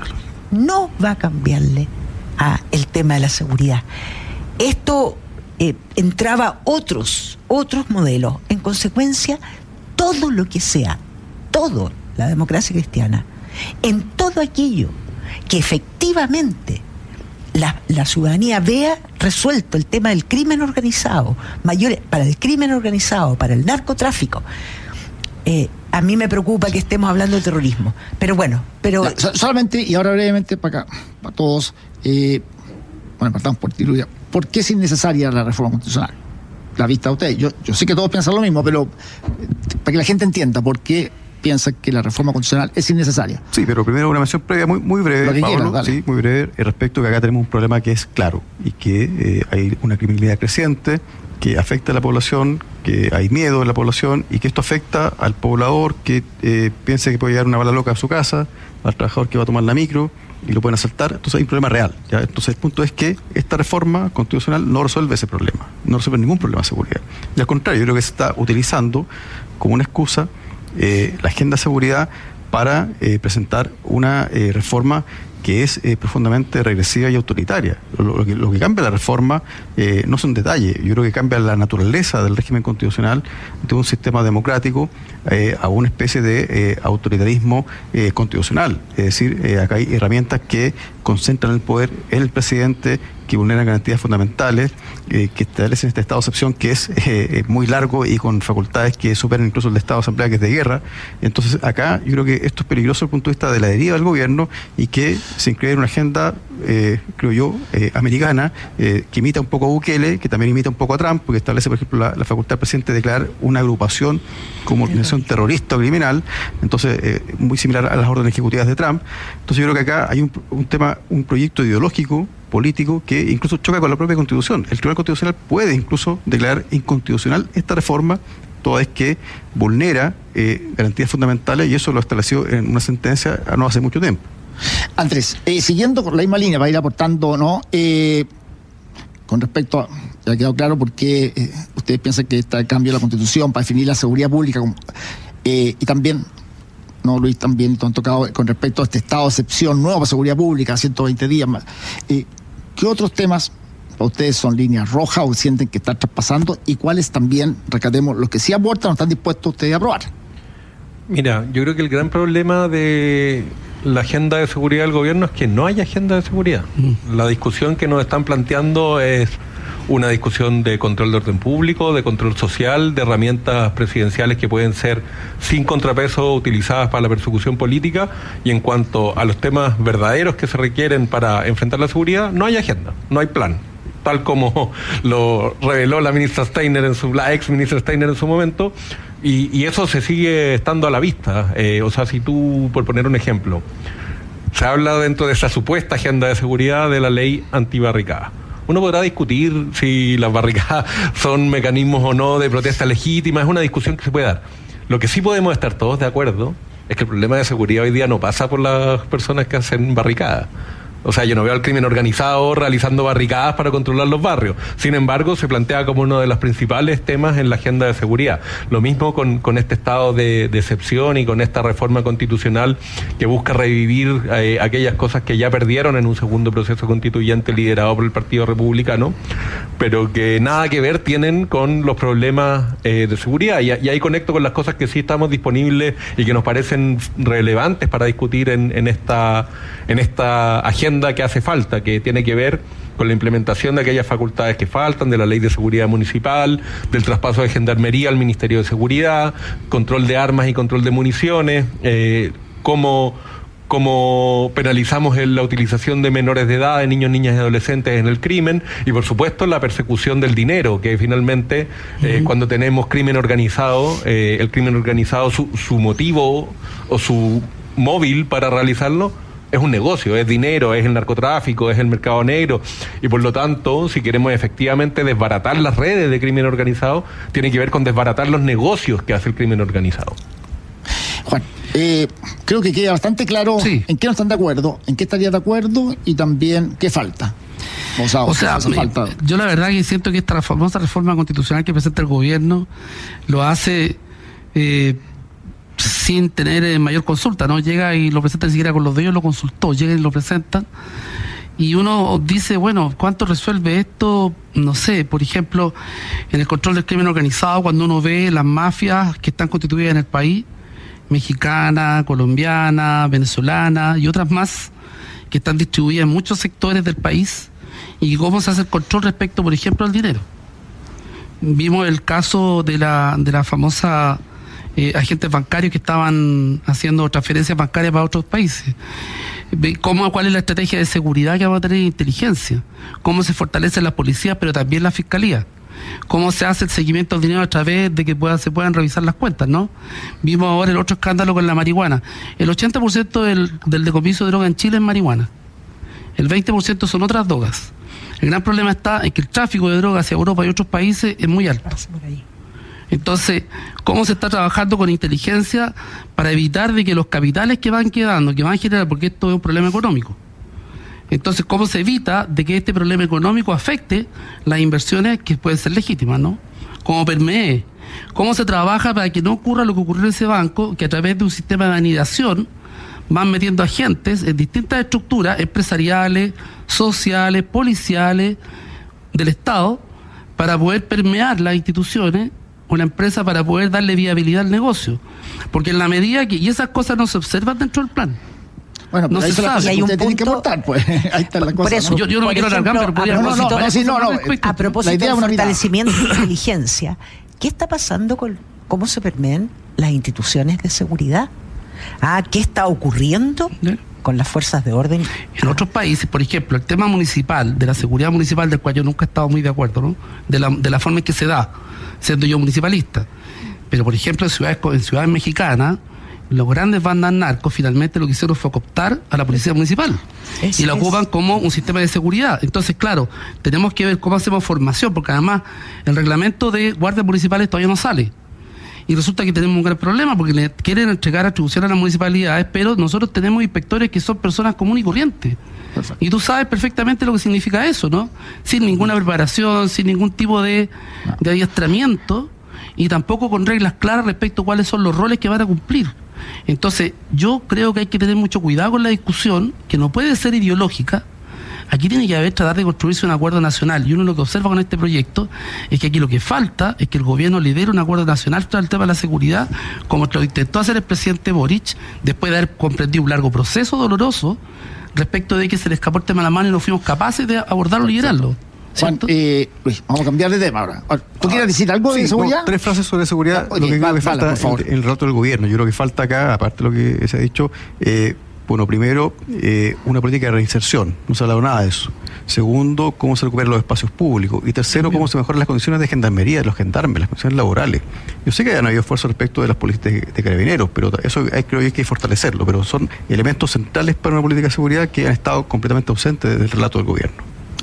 no va a cambiarle a el tema de la seguridad. Esto eh, entraba otros otros modelos. En consecuencia, todo lo que sea, todo la democracia cristiana, en todo aquello que efectivamente la, la ciudadanía vea resuelto el tema del crimen organizado, mayores, para el crimen organizado, para el narcotráfico, eh, a mí me preocupa que estemos hablando de terrorismo. Pero bueno, pero... No, so, solamente, y ahora brevemente para acá, para todos, eh, bueno, partamos por ti, Luis, ¿por qué es innecesaria la reforma constitucional? La vista de ustedes. Yo, yo sé que todos piensan lo mismo, pero eh, para que la gente entienda por qué piensa que la reforma constitucional es innecesaria. Sí, pero primero una mención previa muy, muy breve, Pablo, quieras, sí, muy breve, respecto que acá tenemos un problema que es claro y que eh, hay una criminalidad creciente que afecta a la población, que hay miedo en la población y que esto afecta al poblador que eh, piensa que puede llegar una bala loca a su casa, al trabajador que va a tomar la micro y lo pueden asaltar. Entonces hay un problema real, ¿ya? Entonces el punto es que esta reforma constitucional no resuelve ese problema, no resuelve ningún problema de seguridad. Y al contrario, yo creo que se está utilizando como una excusa eh, la agenda de seguridad para eh, presentar una eh, reforma que es eh, profundamente regresiva y autoritaria. Lo, lo, que, lo que cambia la reforma eh, no son detalles, yo creo que cambia la naturaleza del régimen constitucional de un sistema democrático eh, a una especie de eh, autoritarismo eh, constitucional. Es decir, eh, acá hay herramientas que concentran el poder en el presidente, que vulneran garantías fundamentales, eh, que establecen este estado de excepción que es eh, muy largo y con facultades que superan incluso el de estado de asamblea, que es de guerra. Entonces acá yo creo que esto es peligroso desde el punto de vista de la deriva del gobierno y que se inscribe en una agenda, eh, creo yo, eh, americana, eh, que imita un poco a Bukele, que también imita un poco a Trump, porque establece, por ejemplo, la, la facultad del presidente de declarar una agrupación como organización terrorista o criminal, entonces eh, muy similar a las órdenes ejecutivas de Trump. Entonces yo creo que acá hay un, un tema, un proyecto ideológico, político, que incluso choca con la propia Constitución. El Tribunal Constitucional puede incluso declarar inconstitucional esta reforma, toda vez que vulnera eh, garantías fundamentales, y eso lo estableció en una sentencia no hace mucho tiempo. Andrés, eh, siguiendo con la misma línea para ir aportando, ¿no? Eh, con respecto a, ya ha quedado claro por qué eh, ustedes piensan que este cambio de la Constitución para definir la seguridad pública, como, eh, y también, no Luis, también han tocado con respecto a este estado de excepción nuevo para seguridad pública, ciento veinte días más. Eh, ¿Qué otros temas para ustedes son líneas rojas o sienten que están traspasando, y cuáles también, rescatemos, los que sí abortan, no están dispuestos ustedes a aprobar? Mira, yo creo que el gran problema de la agenda de seguridad del gobierno es que no hay agenda de seguridad. Mm. La discusión que nos están planteando es una discusión de control de orden público, de control social, de herramientas presidenciales que pueden ser sin contrapeso utilizadas para la persecución política, y en cuanto a los temas verdaderos que se requieren para enfrentar la seguridad, no hay agenda, no hay plan, tal como lo reveló la ministra Steiner en su, la ex ministra Steiner en su momento, y, y eso se sigue estando a la vista. Eh, o sea, si tú, por poner un ejemplo, se habla dentro de esa supuesta agenda de seguridad de la ley antibarricada. Uno podrá discutir si las barricadas son mecanismos o no de protesta legítima, es una discusión que se puede dar. Lo que sí podemos estar todos de acuerdo es que el problema de seguridad hoy día no pasa por las personas que hacen barricadas. O sea, yo no veo al crimen organizado realizando barricadas para controlar los barrios. Sin embargo, se plantea como uno de los principales temas en la agenda de seguridad. Lo mismo con, con este estado de, de excepción y con esta reforma constitucional que busca revivir eh, aquellas cosas que ya perdieron en un segundo proceso constituyente liderado por el Partido Republicano, pero que nada que ver tienen con los problemas eh, de seguridad. Y, y ahí conecto con las cosas que sí estamos disponibles y que nos parecen relevantes para discutir en, en esta, en esta agenda que hace falta, que tiene que ver con la implementación de aquellas facultades que faltan, de la ley de seguridad municipal, del traspaso de gendarmería al Ministerio de Seguridad, control de armas y control de municiones, eh, cómo, cómo penalizamos la utilización de menores de edad, de niños, niñas y adolescentes en el crimen, y por supuesto la persecución del dinero, que finalmente eh, uh-huh. cuando tenemos crimen organizado, eh, el crimen organizado, su, su motivo o su móvil para realizarlo es un negocio, es dinero, es el narcotráfico, es el mercado negro, y por lo tanto, si queremos efectivamente desbaratar las redes de crimen organizado, tiene que ver con desbaratar los negocios que hace el crimen organizado. Juan, eh, creo que queda bastante claro sí. en qué no están de acuerdo, en qué estarían de acuerdo y también qué falta. O sea, o sea me, falta. Yo la verdad que siento que esta famosa reforma constitucional que presenta el gobierno lo hace eh, sin tener eh, mayor consulta, ¿no? Llega y lo presenta ni siquiera con los de ellos, lo consultó, llega y lo presentan, Y uno dice, bueno, ¿cuánto resuelve esto? No sé, por ejemplo, en el control del crimen organizado, cuando uno ve las mafias que están constituidas en el país, mexicana, colombiana, venezolana y otras más, que están distribuidas en muchos sectores del país, y cómo se hace el control respecto, por ejemplo, al dinero. Vimos el caso de la, de la famosa eh, agentes bancarios que estaban haciendo transferencias bancarias para otros países. ¿Cómo, ¿Cuál es la estrategia de seguridad que va a tener inteligencia? ¿Cómo se fortalecen las policías, pero también la fiscalía? ¿Cómo se hace el seguimiento del dinero a través de que pueda, se puedan revisar las cuentas, ¿no? Vimos ahora el otro escándalo con la marihuana. El ochenta por ciento del, del decomiso de droga en Chile es marihuana. El veinte por ciento son otras drogas. El gran problema está en que el tráfico de drogas hacia Europa y otros países es muy alto. Entonces, ¿cómo se está trabajando con inteligencia para evitar de que los capitales que van quedando, que van a generar, porque esto es un problema económico? Entonces, ¿cómo se evita de que este problema económico afecte las inversiones que pueden ser legítimas, ¿no? ¿Cómo permee? ¿Cómo se trabaja para que no ocurra lo que ocurrió en ese banco, que a través de un sistema de anidación van metiendo agentes en distintas estructuras empresariales, sociales, policiales del Estado, para poder permear las instituciones o la empresa, para poder darle viabilidad al negocio? Porque en la medida que... Y esas cosas no se observan dentro del plan. Bueno, pero no ahí se son las sabe. cosas hay que un usted tiene que punto- aportar, pues. Ahí está la Por cosa. eso, ¿no? Yo, yo no me Por quiero alargar, ejemplo, pero podría a no, no, propósito- no, sí, no, no, respecto. A propósito La idea del es una mirada. fortalecimiento de inteligencia, ¿qué está pasando con cómo se permean las instituciones de seguridad? Ah, ¿qué está ocurriendo ¿Eh? con las fuerzas de orden? En otros países, por ejemplo, el tema municipal, de la seguridad municipal, del cual yo nunca he estado muy de acuerdo, ¿no? De la, de la forma en que se da, siendo yo municipalista. Pero, por ejemplo, en ciudades, en ciudades mexicanas, los grandes bandas narcos finalmente lo que hicieron fue cooptar a la policía municipal. Es- y la es- ocupan como un sistema de seguridad. Entonces, claro, tenemos que ver cómo hacemos formación, porque además el reglamento de guardias municipales todavía no sale. Y resulta que tenemos un gran problema porque le quieren entregar atribuciones a las municipalidades, pero nosotros tenemos inspectores que son personas comunes y corrientes. Perfecto. Y tú sabes perfectamente lo que significa eso, ¿no? Sin ninguna preparación, sin ningún tipo de, de adiestramiento, y tampoco con reglas claras respecto a cuáles son los roles que van a cumplir. Entonces, yo creo que hay que tener mucho cuidado con la discusión, que no puede ser ideológica. Aquí tiene que haber, tratar de construirse un acuerdo nacional, y uno lo que observa con este proyecto es que aquí lo que falta es que el gobierno lidere un acuerdo nacional tras el tema de la seguridad, como lo intentó hacer el presidente Boric, después de haber comprendido un largo proceso doloroso respecto de que se le escapó el tema a la mano y no fuimos capaces de abordarlo y liderarlo. Juan, ¿Cierto? eh, Luis, vamos a cambiar de tema ahora. Ahora, ¿tú quieres decir algo de Sí, seguridad? no, tres frases sobre seguridad. Oye, lo que creo vale, que falta vale, por favor. en, en el relato del gobierno. Yo creo que falta acá, aparte de lo que se ha dicho, eh, bueno, primero, eh, una política de reinserción. No se ha hablado nada de eso. Segundo, cómo se recuperan los espacios públicos. Y tercero, cómo se mejoran las condiciones de gendarmería, de los gendarmes, las condiciones laborales. Yo sé que han habido esfuerzos respecto de las políticas de, de carabineros, pero eso hay, creo que hay que fortalecerlo. Pero son elementos centrales para una política de seguridad que han estado completamente ausentes del relato del gobierno.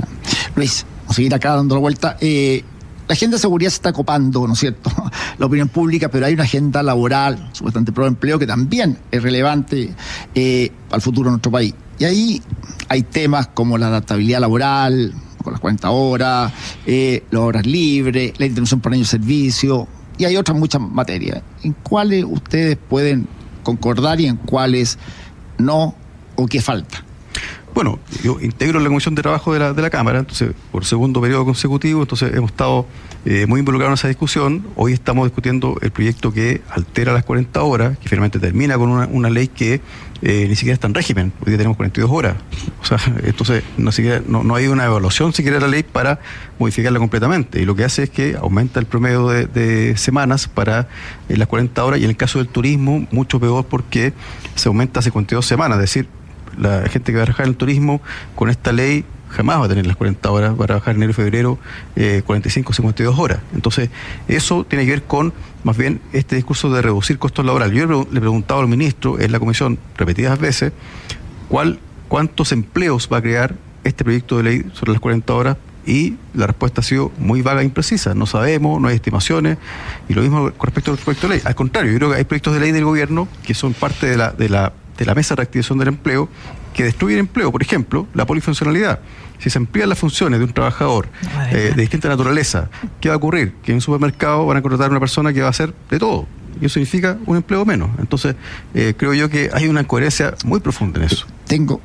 Luis, vamos a seguir acá dando la vuelta. Eh, la agenda de seguridad se está copando, ¿no es cierto? La opinión pública, pero hay una agenda laboral, supuestamente pro empleo, que también es relevante eh, para el futuro de nuestro país. Y ahí hay temas como la adaptabilidad laboral, con las cuarenta horas, eh, las horas libres, la interrupción por año de servicio, y hay otras muchas materias. ¿En cuáles ustedes pueden concordar y en cuáles no, o qué falta? Bueno, yo integro la Comisión de Trabajo de la, de la Cámara, entonces, por segundo periodo consecutivo, entonces hemos estado eh, muy involucrados en esa discusión. Hoy estamos discutiendo el proyecto que altera las cuarenta horas, que finalmente termina con una, una ley que eh, ni siquiera está en régimen. Hoy día tenemos cuarenta y dos horas. O sea, entonces no, siquiera, no, no hay una evaluación siquiera de la ley para modificarla completamente. Y lo que hace es que aumenta el promedio de, de semanas para eh, las cuarenta horas, y en el caso del turismo, mucho peor porque se aumenta a cincuenta y dos semanas, es decir, la gente que va a trabajar en el turismo con esta ley jamás va a tener las cuarenta horas, va a trabajar enero y febrero eh, cuarenta y cinco, cincuenta y dos horas. Entonces, eso tiene que ver con, más bien, este discurso de reducir costos laborales. Yo le he preguntado al ministro en la comisión repetidas veces cuál, cuántos empleos va a crear este proyecto de ley sobre las cuarenta horas, y la respuesta ha sido muy vaga e imprecisa. No sabemos, no hay estimaciones, y lo mismo con respecto al proyecto de ley. Al contrario, yo creo que hay proyectos de ley del gobierno que son parte de la, de la de la mesa de reactivación del empleo, que destruyen empleo. Por ejemplo, la polifuncionalidad. Si se amplían las funciones de un trabajador eh, de distinta naturaleza, ¿qué va a ocurrir? Que en un supermercado van a contratar a una persona que va a hacer de todo, y eso significa un empleo menos. Entonces, eh, creo yo que hay una incoherencia muy profunda en eso. Tengo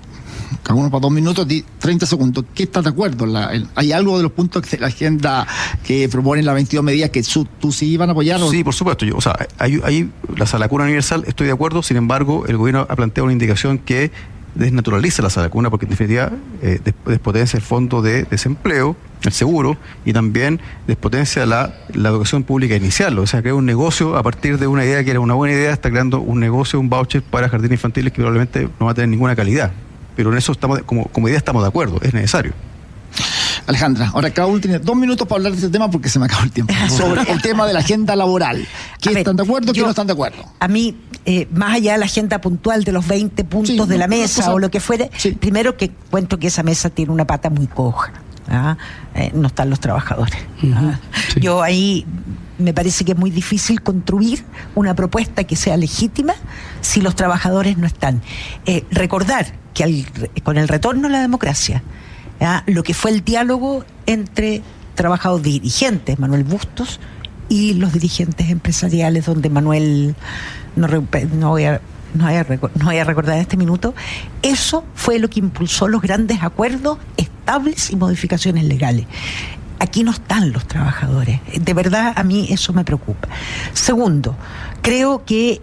cada uno para dos minutos, treinta segundos. ¿Qué estás de acuerdo? La, el, ¿Hay algo de los puntos de la agenda que proponen las veintidós medidas que su, tú sí iban a apoyar? ¿O? Sí, por supuesto. Yo, o sea, hay, hay la salacuna universal, estoy de acuerdo. Sin embargo, el gobierno ha planteado una indicación que desnaturaliza la salacuna, porque en definitiva eh, despotencia el fondo de desempleo, el seguro, y también despotencia la, la educación pública inicial. O sea, crea un negocio a partir de una idea que era una buena idea, está creando un negocio, un voucher para jardines infantiles que probablemente no va a tener ninguna calidad. Pero en eso estamos, como, como idea estamos de acuerdo, es necesario. Alejandra, ahora cada uno tiene dos minutos para hablar de este tema porque se me acabó el tiempo. Sobre el tema de la agenda laboral. ¿Qué están de acuerdo, qué no están de acuerdo? A mí, eh, más allá de la agenda puntual de los veinte puntos sí, de la mesa cosa, o lo que fuere, sí. primero que encuentro que esa mesa tiene una pata muy coja. ¿Ah? Eh, no están los trabajadores. Uh-huh. ¿Ah? Sí. Yo ahí me parece que es muy difícil construir una propuesta que sea legítima si los trabajadores no están. Eh, recordar que al, con el retorno a la democracia, ¿ah? lo que fue el diálogo entre trabajadores dirigentes, Manuel Bustos, y los dirigentes empresariales, donde Manuel, no, no voy a... No voy, a rec- no voy a recordar en este minuto, eso fue lo que impulsó los grandes acuerdos estables y modificaciones legales. Aquí no están los trabajadores. De verdad, a mí eso me preocupa. Segundo, creo que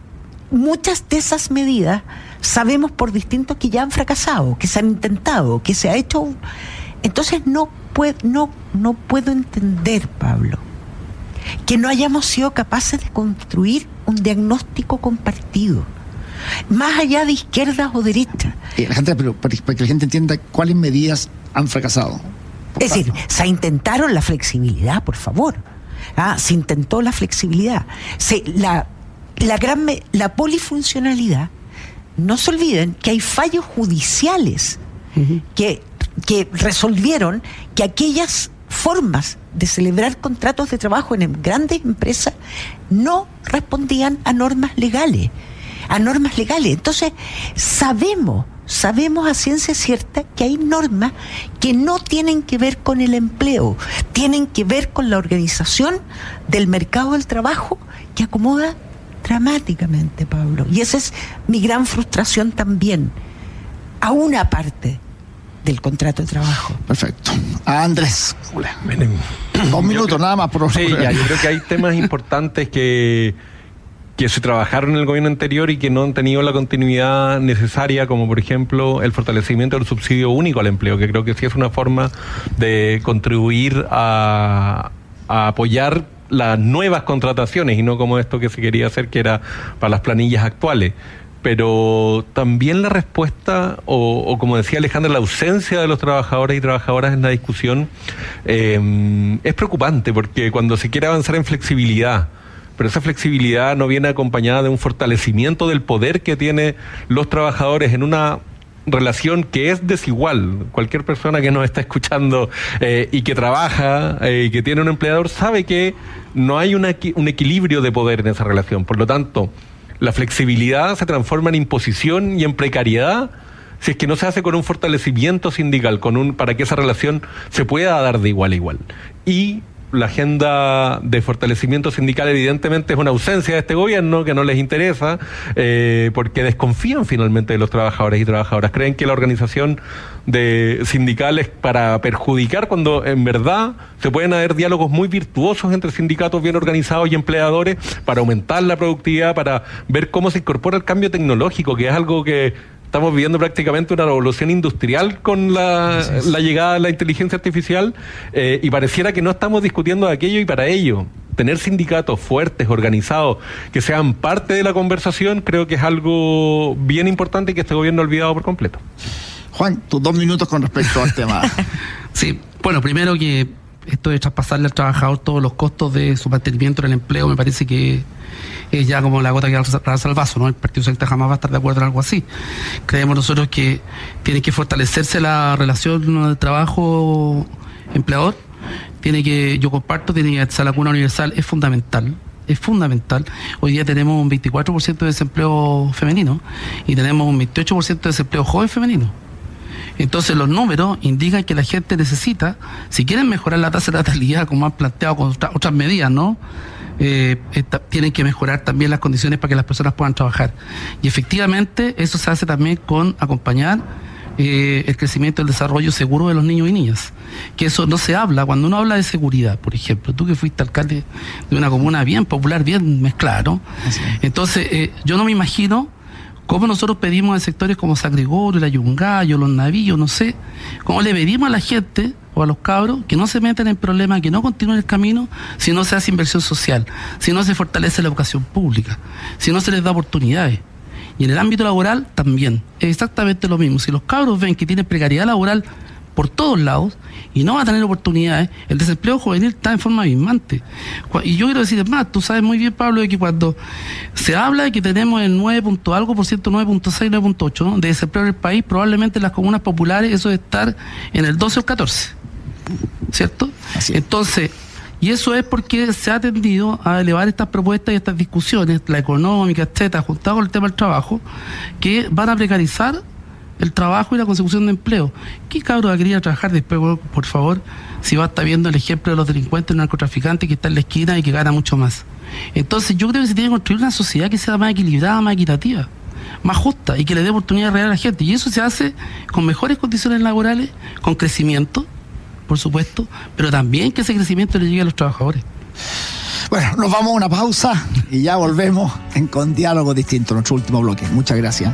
muchas de esas medidas sabemos por distintos que ya han fracasado, que se han intentado, que se ha hecho un... Entonces no puedo, no, no puedo entender, Pablo, que no hayamos sido capaces de construir un diagnóstico compartido, más allá de izquierdas o derechas. Eh, Alejandra, pero para, para que la gente entienda cuáles medidas han fracasado. Es decir, se intentaron la flexibilidad, por favor. ¿Ah? Se intentó la flexibilidad. Se, la, la, gran, la polifuncionalidad, no se olviden que hay fallos judiciales uh-huh. que, que resolvieron que aquellas formas de celebrar contratos de trabajo en grandes empresas no respondían a normas legales, a normas legales. Entonces, sabemos, sabemos a ciencia cierta que hay normas que no tienen que ver con el empleo, tienen que ver con la organización del mercado del trabajo que acomoda dramáticamente, Pablo. Y esa es mi gran frustración también, a una parte del contrato de trabajo. Perfecto. A Andrés. Miren, dos minutos yo, nada más, por sí, ya, yo creo que hay temas importantes que, que se trabajaron en el gobierno anterior y que no han tenido la continuidad necesaria, como por ejemplo el fortalecimiento del subsidio único al empleo, que creo que sí es una forma de contribuir a, a apoyar las nuevas contrataciones y no como esto que se quería hacer, que era para las planillas actuales. Pero también la respuesta, o, o como decía Alejandra, la ausencia de los trabajadores y trabajadoras en la discusión eh, es preocupante, porque cuando se quiere avanzar en flexibilidad, pero esa flexibilidad no viene acompañada de un fortalecimiento del poder que tienen los trabajadores en una relación que es desigual. Cualquier persona que nos está escuchando eh, y que trabaja eh, y que tiene un empleador sabe que no hay una, un equilibrio de poder en esa relación. Por lo tanto, la flexibilidad se transforma en imposición y en precariedad si es que no se hace con un fortalecimiento sindical, con un para que esa relación se pueda dar de igual a igual. Y la agenda de fortalecimiento sindical evidentemente es una ausencia de este gobierno que no les interesa, eh, porque desconfían finalmente de los trabajadores y trabajadoras. Creen que la organización de sindicales para perjudicar, cuando en verdad se pueden haber diálogos muy virtuosos entre sindicatos bien organizados y empleadores para aumentar la productividad, para ver cómo se incorpora el cambio tecnológico, que es algo que estamos viviendo prácticamente una revolución industrial con la, la llegada de la inteligencia artificial, eh, y pareciera que no estamos discutiendo de aquello, y para ello tener sindicatos fuertes, organizados, que sean parte de la conversación, creo que es algo bien importante y que este gobierno ha olvidado por completo. Juan, tus dos minutos con respecto al tema. Sí, bueno, primero que esto de traspasarle al trabajador todos los costos de su mantenimiento en el empleo me parece que es ya como la gota que arrasa el vaso, ¿no? El Partido Socialista jamás va a estar de acuerdo en algo así. Creemos nosotros que tiene que fortalecerse la relación de trabajo-empleador, tiene que, yo comparto, tiene que esa lacuna universal es fundamental. Es fundamental. Hoy día tenemos un veinticuatro por ciento de desempleo femenino y tenemos un veintiocho por ciento de desempleo joven femenino. Entonces los números indican que la gente necesita, si quieren mejorar la tasa de natalidad, como han planteado con otra, otras medidas, ¿no? Eh, esta, tienen que mejorar también las condiciones para que las personas puedan trabajar. Y efectivamente eso se hace también con acompañar eh, el crecimiento y el desarrollo seguro de los niños y niñas. Que eso no se habla, cuando uno habla de seguridad, por ejemplo, tú que fuiste alcalde de una comuna bien popular, bien mezclada, ¿no? Entonces, eh, yo no me imagino cómo nosotros pedimos en sectores como San Gregorio, la Yungayo, los Navillos, no sé, cómo le pedimos a la gente o a los cabros que no se metan en problemas, que no continúen el camino si no se hace inversión social, si no se fortalece la educación pública, si no se les da oportunidades. Y en el ámbito laboral también, es exactamente lo mismo. Si los cabros ven que tienen precariedad laboral por todos lados y no va a tener oportunidades, el desempleo juvenil está en forma abismante. Y yo quiero decir más, tú sabes muy bien, Pablo, de que cuando se habla de que tenemos el nueve punto algo por ciento, nueve punto seis, nueve punto ocho, ¿no?, de desempleo en el país, probablemente en las comunas populares eso debe estar en el doce o el catorce, ¿cierto? Entonces, y eso es porque se ha tendido a elevar estas propuestas y estas discusiones, la económica, etcétera, juntado con el tema del trabajo, que van a precarizar el trabajo y la consecución de empleo. ¿Qué cabro va a querer trabajar después, por favor, si va a estar viendo el ejemplo de los delincuentes, narcotraficantes que está en la esquina y que gana mucho más? Entonces yo creo que se tiene que construir una sociedad que sea más equilibrada, más equitativa, más justa y que le dé oportunidad real a la gente. Y eso se hace con mejores condiciones laborales, con crecimiento, por supuesto, pero también que ese crecimiento le llegue a los trabajadores. Bueno, nos vamos a una pausa y ya volvemos en Con Diálogo Distinto, nuestro último bloque. Muchas gracias.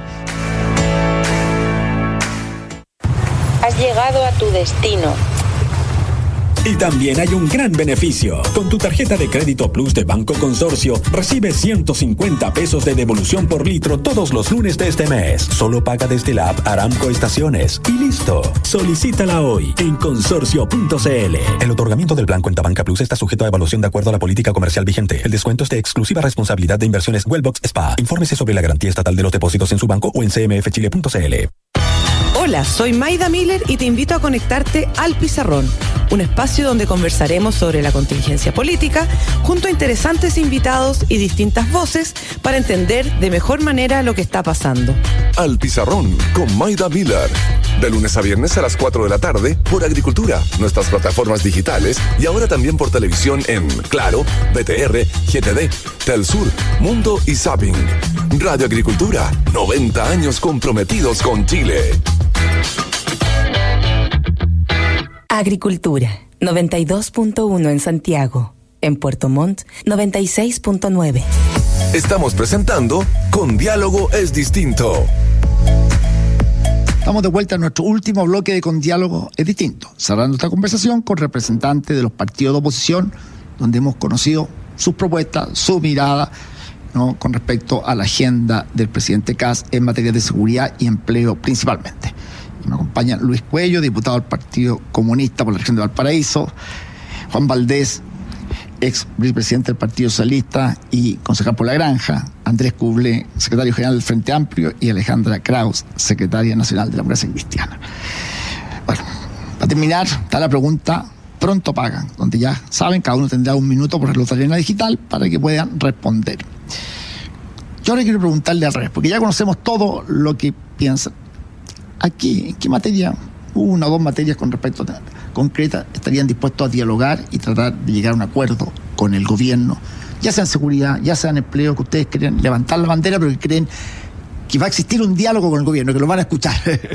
Has llegado a tu destino. Y también hay un gran beneficio. Con tu tarjeta de crédito Plus de Banco Consorcio, recibes ciento cincuenta pesos de devolución por litro todos los lunes de este mes. Solo paga desde la app Aramco Estaciones. Y listo. Solicítala hoy en consorcio punto c l. El otorgamiento del plan Cuenta Banca Plus está sujeto a evaluación de acuerdo a la política comercial vigente. El descuento es de exclusiva responsabilidad de Inversiones Wellbox Spa. Infórmese sobre la garantía estatal de los depósitos en su banco o en c m f chile punto c l. Hola, soy Maida Miller y te invito a conectarte al Pizarrón, un espacio donde conversaremos sobre la contingencia política junto a interesantes invitados y distintas voces para entender de mejor manera lo que está pasando. Al Pizarrón con Maida Miller. De lunes a viernes a las cuatro de la tarde por Agricultura, nuestras plataformas digitales y ahora también por televisión en Claro, B T R, G T D, Telsur, Mundo y Zapping. Radio Agricultura, noventa años comprometidos con Chile. Agricultura, noventa y dos punto uno en Santiago. En Puerto Montt, noventa y seis punto nueve. Estamos presentando Con Diálogo es Distinto. Estamos de vuelta en nuestro último bloque de Con Diálogo es Distinto, cerrando esta conversación con representantes de los partidos de oposición, donde hemos conocido sus propuestas, su mirada, ¿no?, con respecto a la agenda del presidente Kast en materia de seguridad y empleo principalmente. Y me acompaña Luis Cuello, diputado del Partido Comunista por la región de Valparaíso, Juan Valdés, ex vicepresidente del Partido Socialista y concejal por La Granja, Andrés Cublé, secretario general del Frente Amplio, y Alejandra Kraus, secretaria nacional de la Democracia Cristiana. Bueno, para terminar, está la pregunta Pronto Pagan, donde ya saben, cada uno tendrá un minuto por reloj de arena digital para que puedan responder. Yo ahora quiero preguntarle al revés, porque ya conocemos todo lo que piensan. Aquí, ¿en qué materia, una o dos materias con respecto a concretas, estarían dispuestos a dialogar y tratar de llegar a un acuerdo con el gobierno, ya sea en seguridad, ya sea en empleo, que ustedes creen levantar la bandera, pero que creen que va a existir un diálogo con el gobierno, que lo van a escuchar?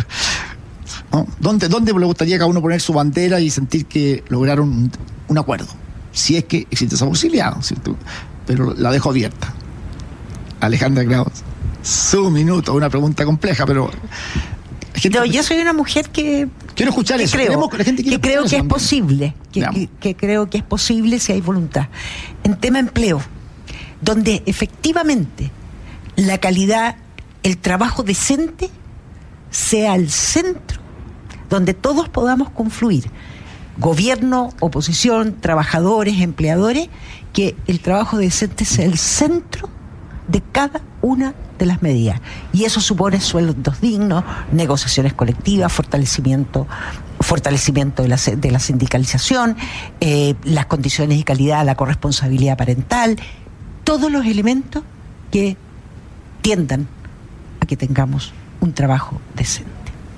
¿No? ¿Dónde, ¿Dónde le gustaría a cada uno poner su bandera y sentir que lograron un, un acuerdo? Si es que existe esa posibilidad, ¿cierto? Pero la dejo abierta. Alejandra Kraus, su minuto, una pregunta compleja, pero... No, yo soy una mujer que quiero escuchar que eso. creo, que, la gente que, creo que es posible, que, que, que creo que es posible si hay voluntad. En tema empleo, donde efectivamente la calidad, el trabajo decente sea el centro, donde todos podamos confluir, gobierno, oposición, trabajadores, empleadores, que el trabajo decente sea el centro de cada una de las medidas. Y eso supone sueldos dignos, negociaciones colectivas, fortalecimiento fortalecimiento de la, de la sindicalización, eh, las condiciones y calidad, la corresponsabilidad parental, todos los elementos que tiendan a que tengamos un trabajo decente.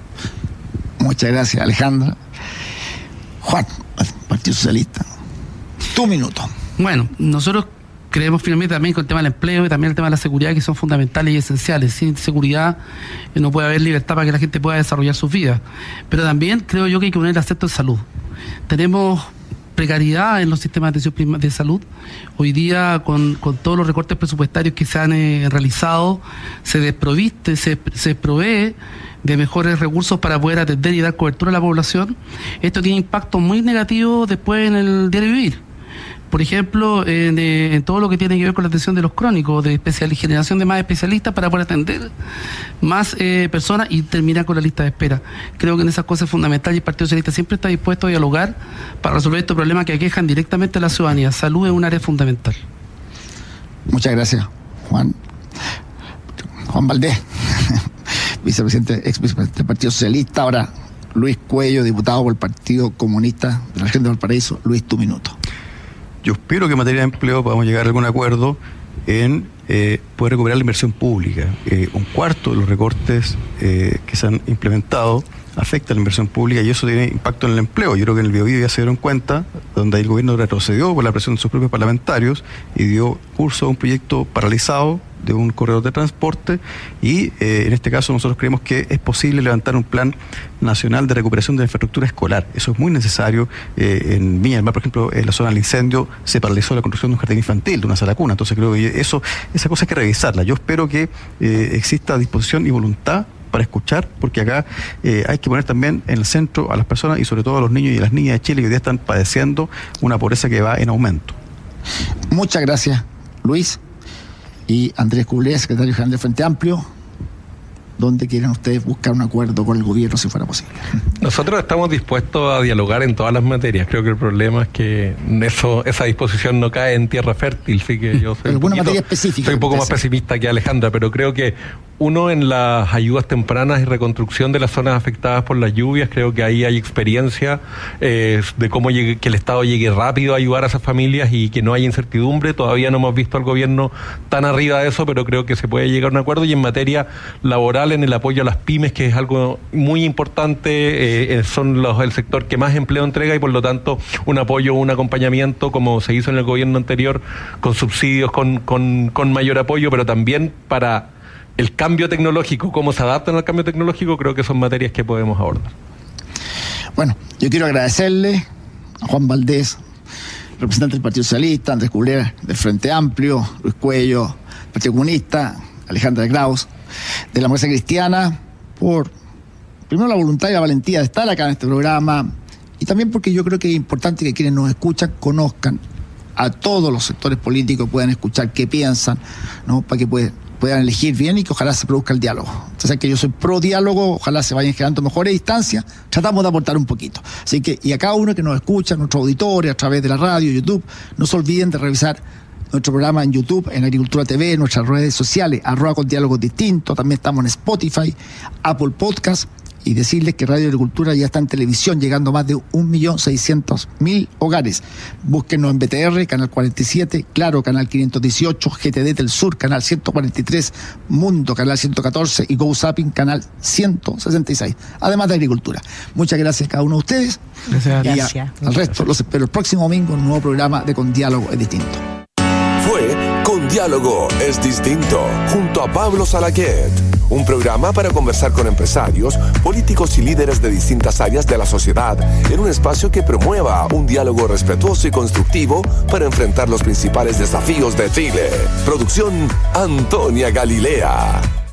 Muchas gracias, Alejandra. Juan, Partido Socialista, tu minuto. Bueno, nosotros creemos finalmente también con el tema del empleo y también el tema de la seguridad, que son fundamentales y esenciales. Sin seguridad eh, no puede haber libertad para que la gente pueda desarrollar sus vidas. Pero también creo yo que hay que poner el acento en salud. Tenemos precariedad en los sistemas de atención de salud. Hoy día, con, con todos los recortes presupuestarios que se han eh, realizado, se desproviste, se, se provee de mejores recursos para poder atender y dar cobertura a la población. Esto tiene impacto muy negativo después en el diario vivir. Por ejemplo, en, en todo lo que tiene que ver con la atención de los crónicos, de especial, generación de más especialistas para poder atender más eh, personas y terminar con la lista de espera. Creo que en esas cosas es fundamental y el Partido Socialista siempre está dispuesto a dialogar para resolver estos problemas que aquejan directamente a la ciudadanía. Salud es un área fundamental. Muchas gracias, Juan. Juan Valdés, vicepresidente, ex vicepresidente del Partido Socialista. Ahora, Luis Cuello, diputado por el Partido Comunista de la región de Valparaíso. Luis, tu minuto. Yo espero que en materia de empleo podamos llegar a algún acuerdo en eh, poder recuperar la inversión pública. Eh, un cuarto de los recortes eh, que se han implementado afecta a la inversión pública y eso tiene impacto en el empleo. Yo creo que en el Biobío ya se dieron cuenta, donde el gobierno retrocedió por la presión de sus propios parlamentarios y dio curso a un proyecto paralizado de un corredor de transporte y eh, en este caso nosotros creemos que es posible levantar un plan nacional de recuperación de la infraestructura escolar. Eso es muy necesario. Eh, en Viña del Mar, por ejemplo, en la zona del incendio se paralizó la construcción de un jardín infantil, de una sala cuna. Entonces creo que eso, esa cosa hay que revisarla. Yo espero que eh, exista disposición y voluntad para escuchar, porque acá eh, hay que poner también en el centro a las personas y sobre todo a los niños y las niñas de Chile que hoy día están padeciendo una pobreza que va en aumento. Muchas gracias, Luis. Y Andrés Cublé, secretario general del Frente Amplio, ¿dónde quieren ustedes buscar un acuerdo con el gobierno si fuera posible? Nosotros estamos dispuestos a dialogar en todas las materias. Creo que el problema es que eso, esa disposición no cae en tierra fértil, sí que yo soy, ¿Alguna un, poquito, materia específica, soy un poco más pesimista que Alejandra, pero creo que uno, en las ayudas tempranas y reconstrucción de las zonas afectadas por las lluvias, creo que ahí hay experiencia eh, de cómo llegue, que el Estado llegue rápido a ayudar a esas familias y que no haya incertidumbre. Todavía no hemos visto al gobierno tan arriba de eso, pero creo que se puede llegar a un acuerdo. Y en materia laboral, en el apoyo a las pymes, que es algo muy importante, eh, son los, el sector que más empleo entrega y por lo tanto un apoyo, un acompañamiento como se hizo en el gobierno anterior, con subsidios, con, con, con mayor apoyo, pero también para el cambio tecnológico, cómo se adaptan al cambio tecnológico, creo que son materias que podemos abordar. Bueno, yo quiero agradecerle a Juan Valdés, representante del Partido Socialista, Andrés Cublé del Frente Amplio, Luis Cuello, Partido Comunista, Alejandra Kraus, de la Democracia Cristiana, por primero la voluntad y la valentía de estar acá en este programa, y también porque yo creo que es importante que quienes nos escuchan conozcan a todos los sectores políticos, puedan escuchar qué piensan, ¿no? Para que puedan, puedan elegir bien y que ojalá se produzca el diálogo. Entonces, que yo soy pro diálogo, ojalá se vayan generando mejores distancias, tratamos de aportar un poquito. Así que, y a cada uno que nos escucha, nuestros auditores, a través de la radio, YouTube, no se olviden de revisar nuestro programa en YouTube, en Agricultura T V, en nuestras redes sociales, arroba con diálogos distintos. También estamos en Spotify, Apple Podcast, y decirles que Radio Agricultura ya está en televisión, llegando a más de un millón seiscientos mil hogares. Búsquenos en B T R, Canal cuarenta y siete, Claro, Canal quinientos dieciocho, G T D del Sur, Canal ciento cuarenta y tres, Mundo, Canal ciento catorce y Go Zapping, Canal ciento sesenta y seis. Además de Agricultura. Muchas gracias a cada uno de ustedes. Gracias. Y a, Gracias. al resto los espero el próximo domingo en un nuevo programa de Con Diálogo es Distinto. Fue Con Diálogo es Distinto, junto a Pablo Salaquet. Un programa para conversar con empresarios, políticos y líderes de distintas áreas de la sociedad en un espacio que promueva un diálogo respetuoso y constructivo para enfrentar los principales desafíos de Chile. Producción Antonia Galilea.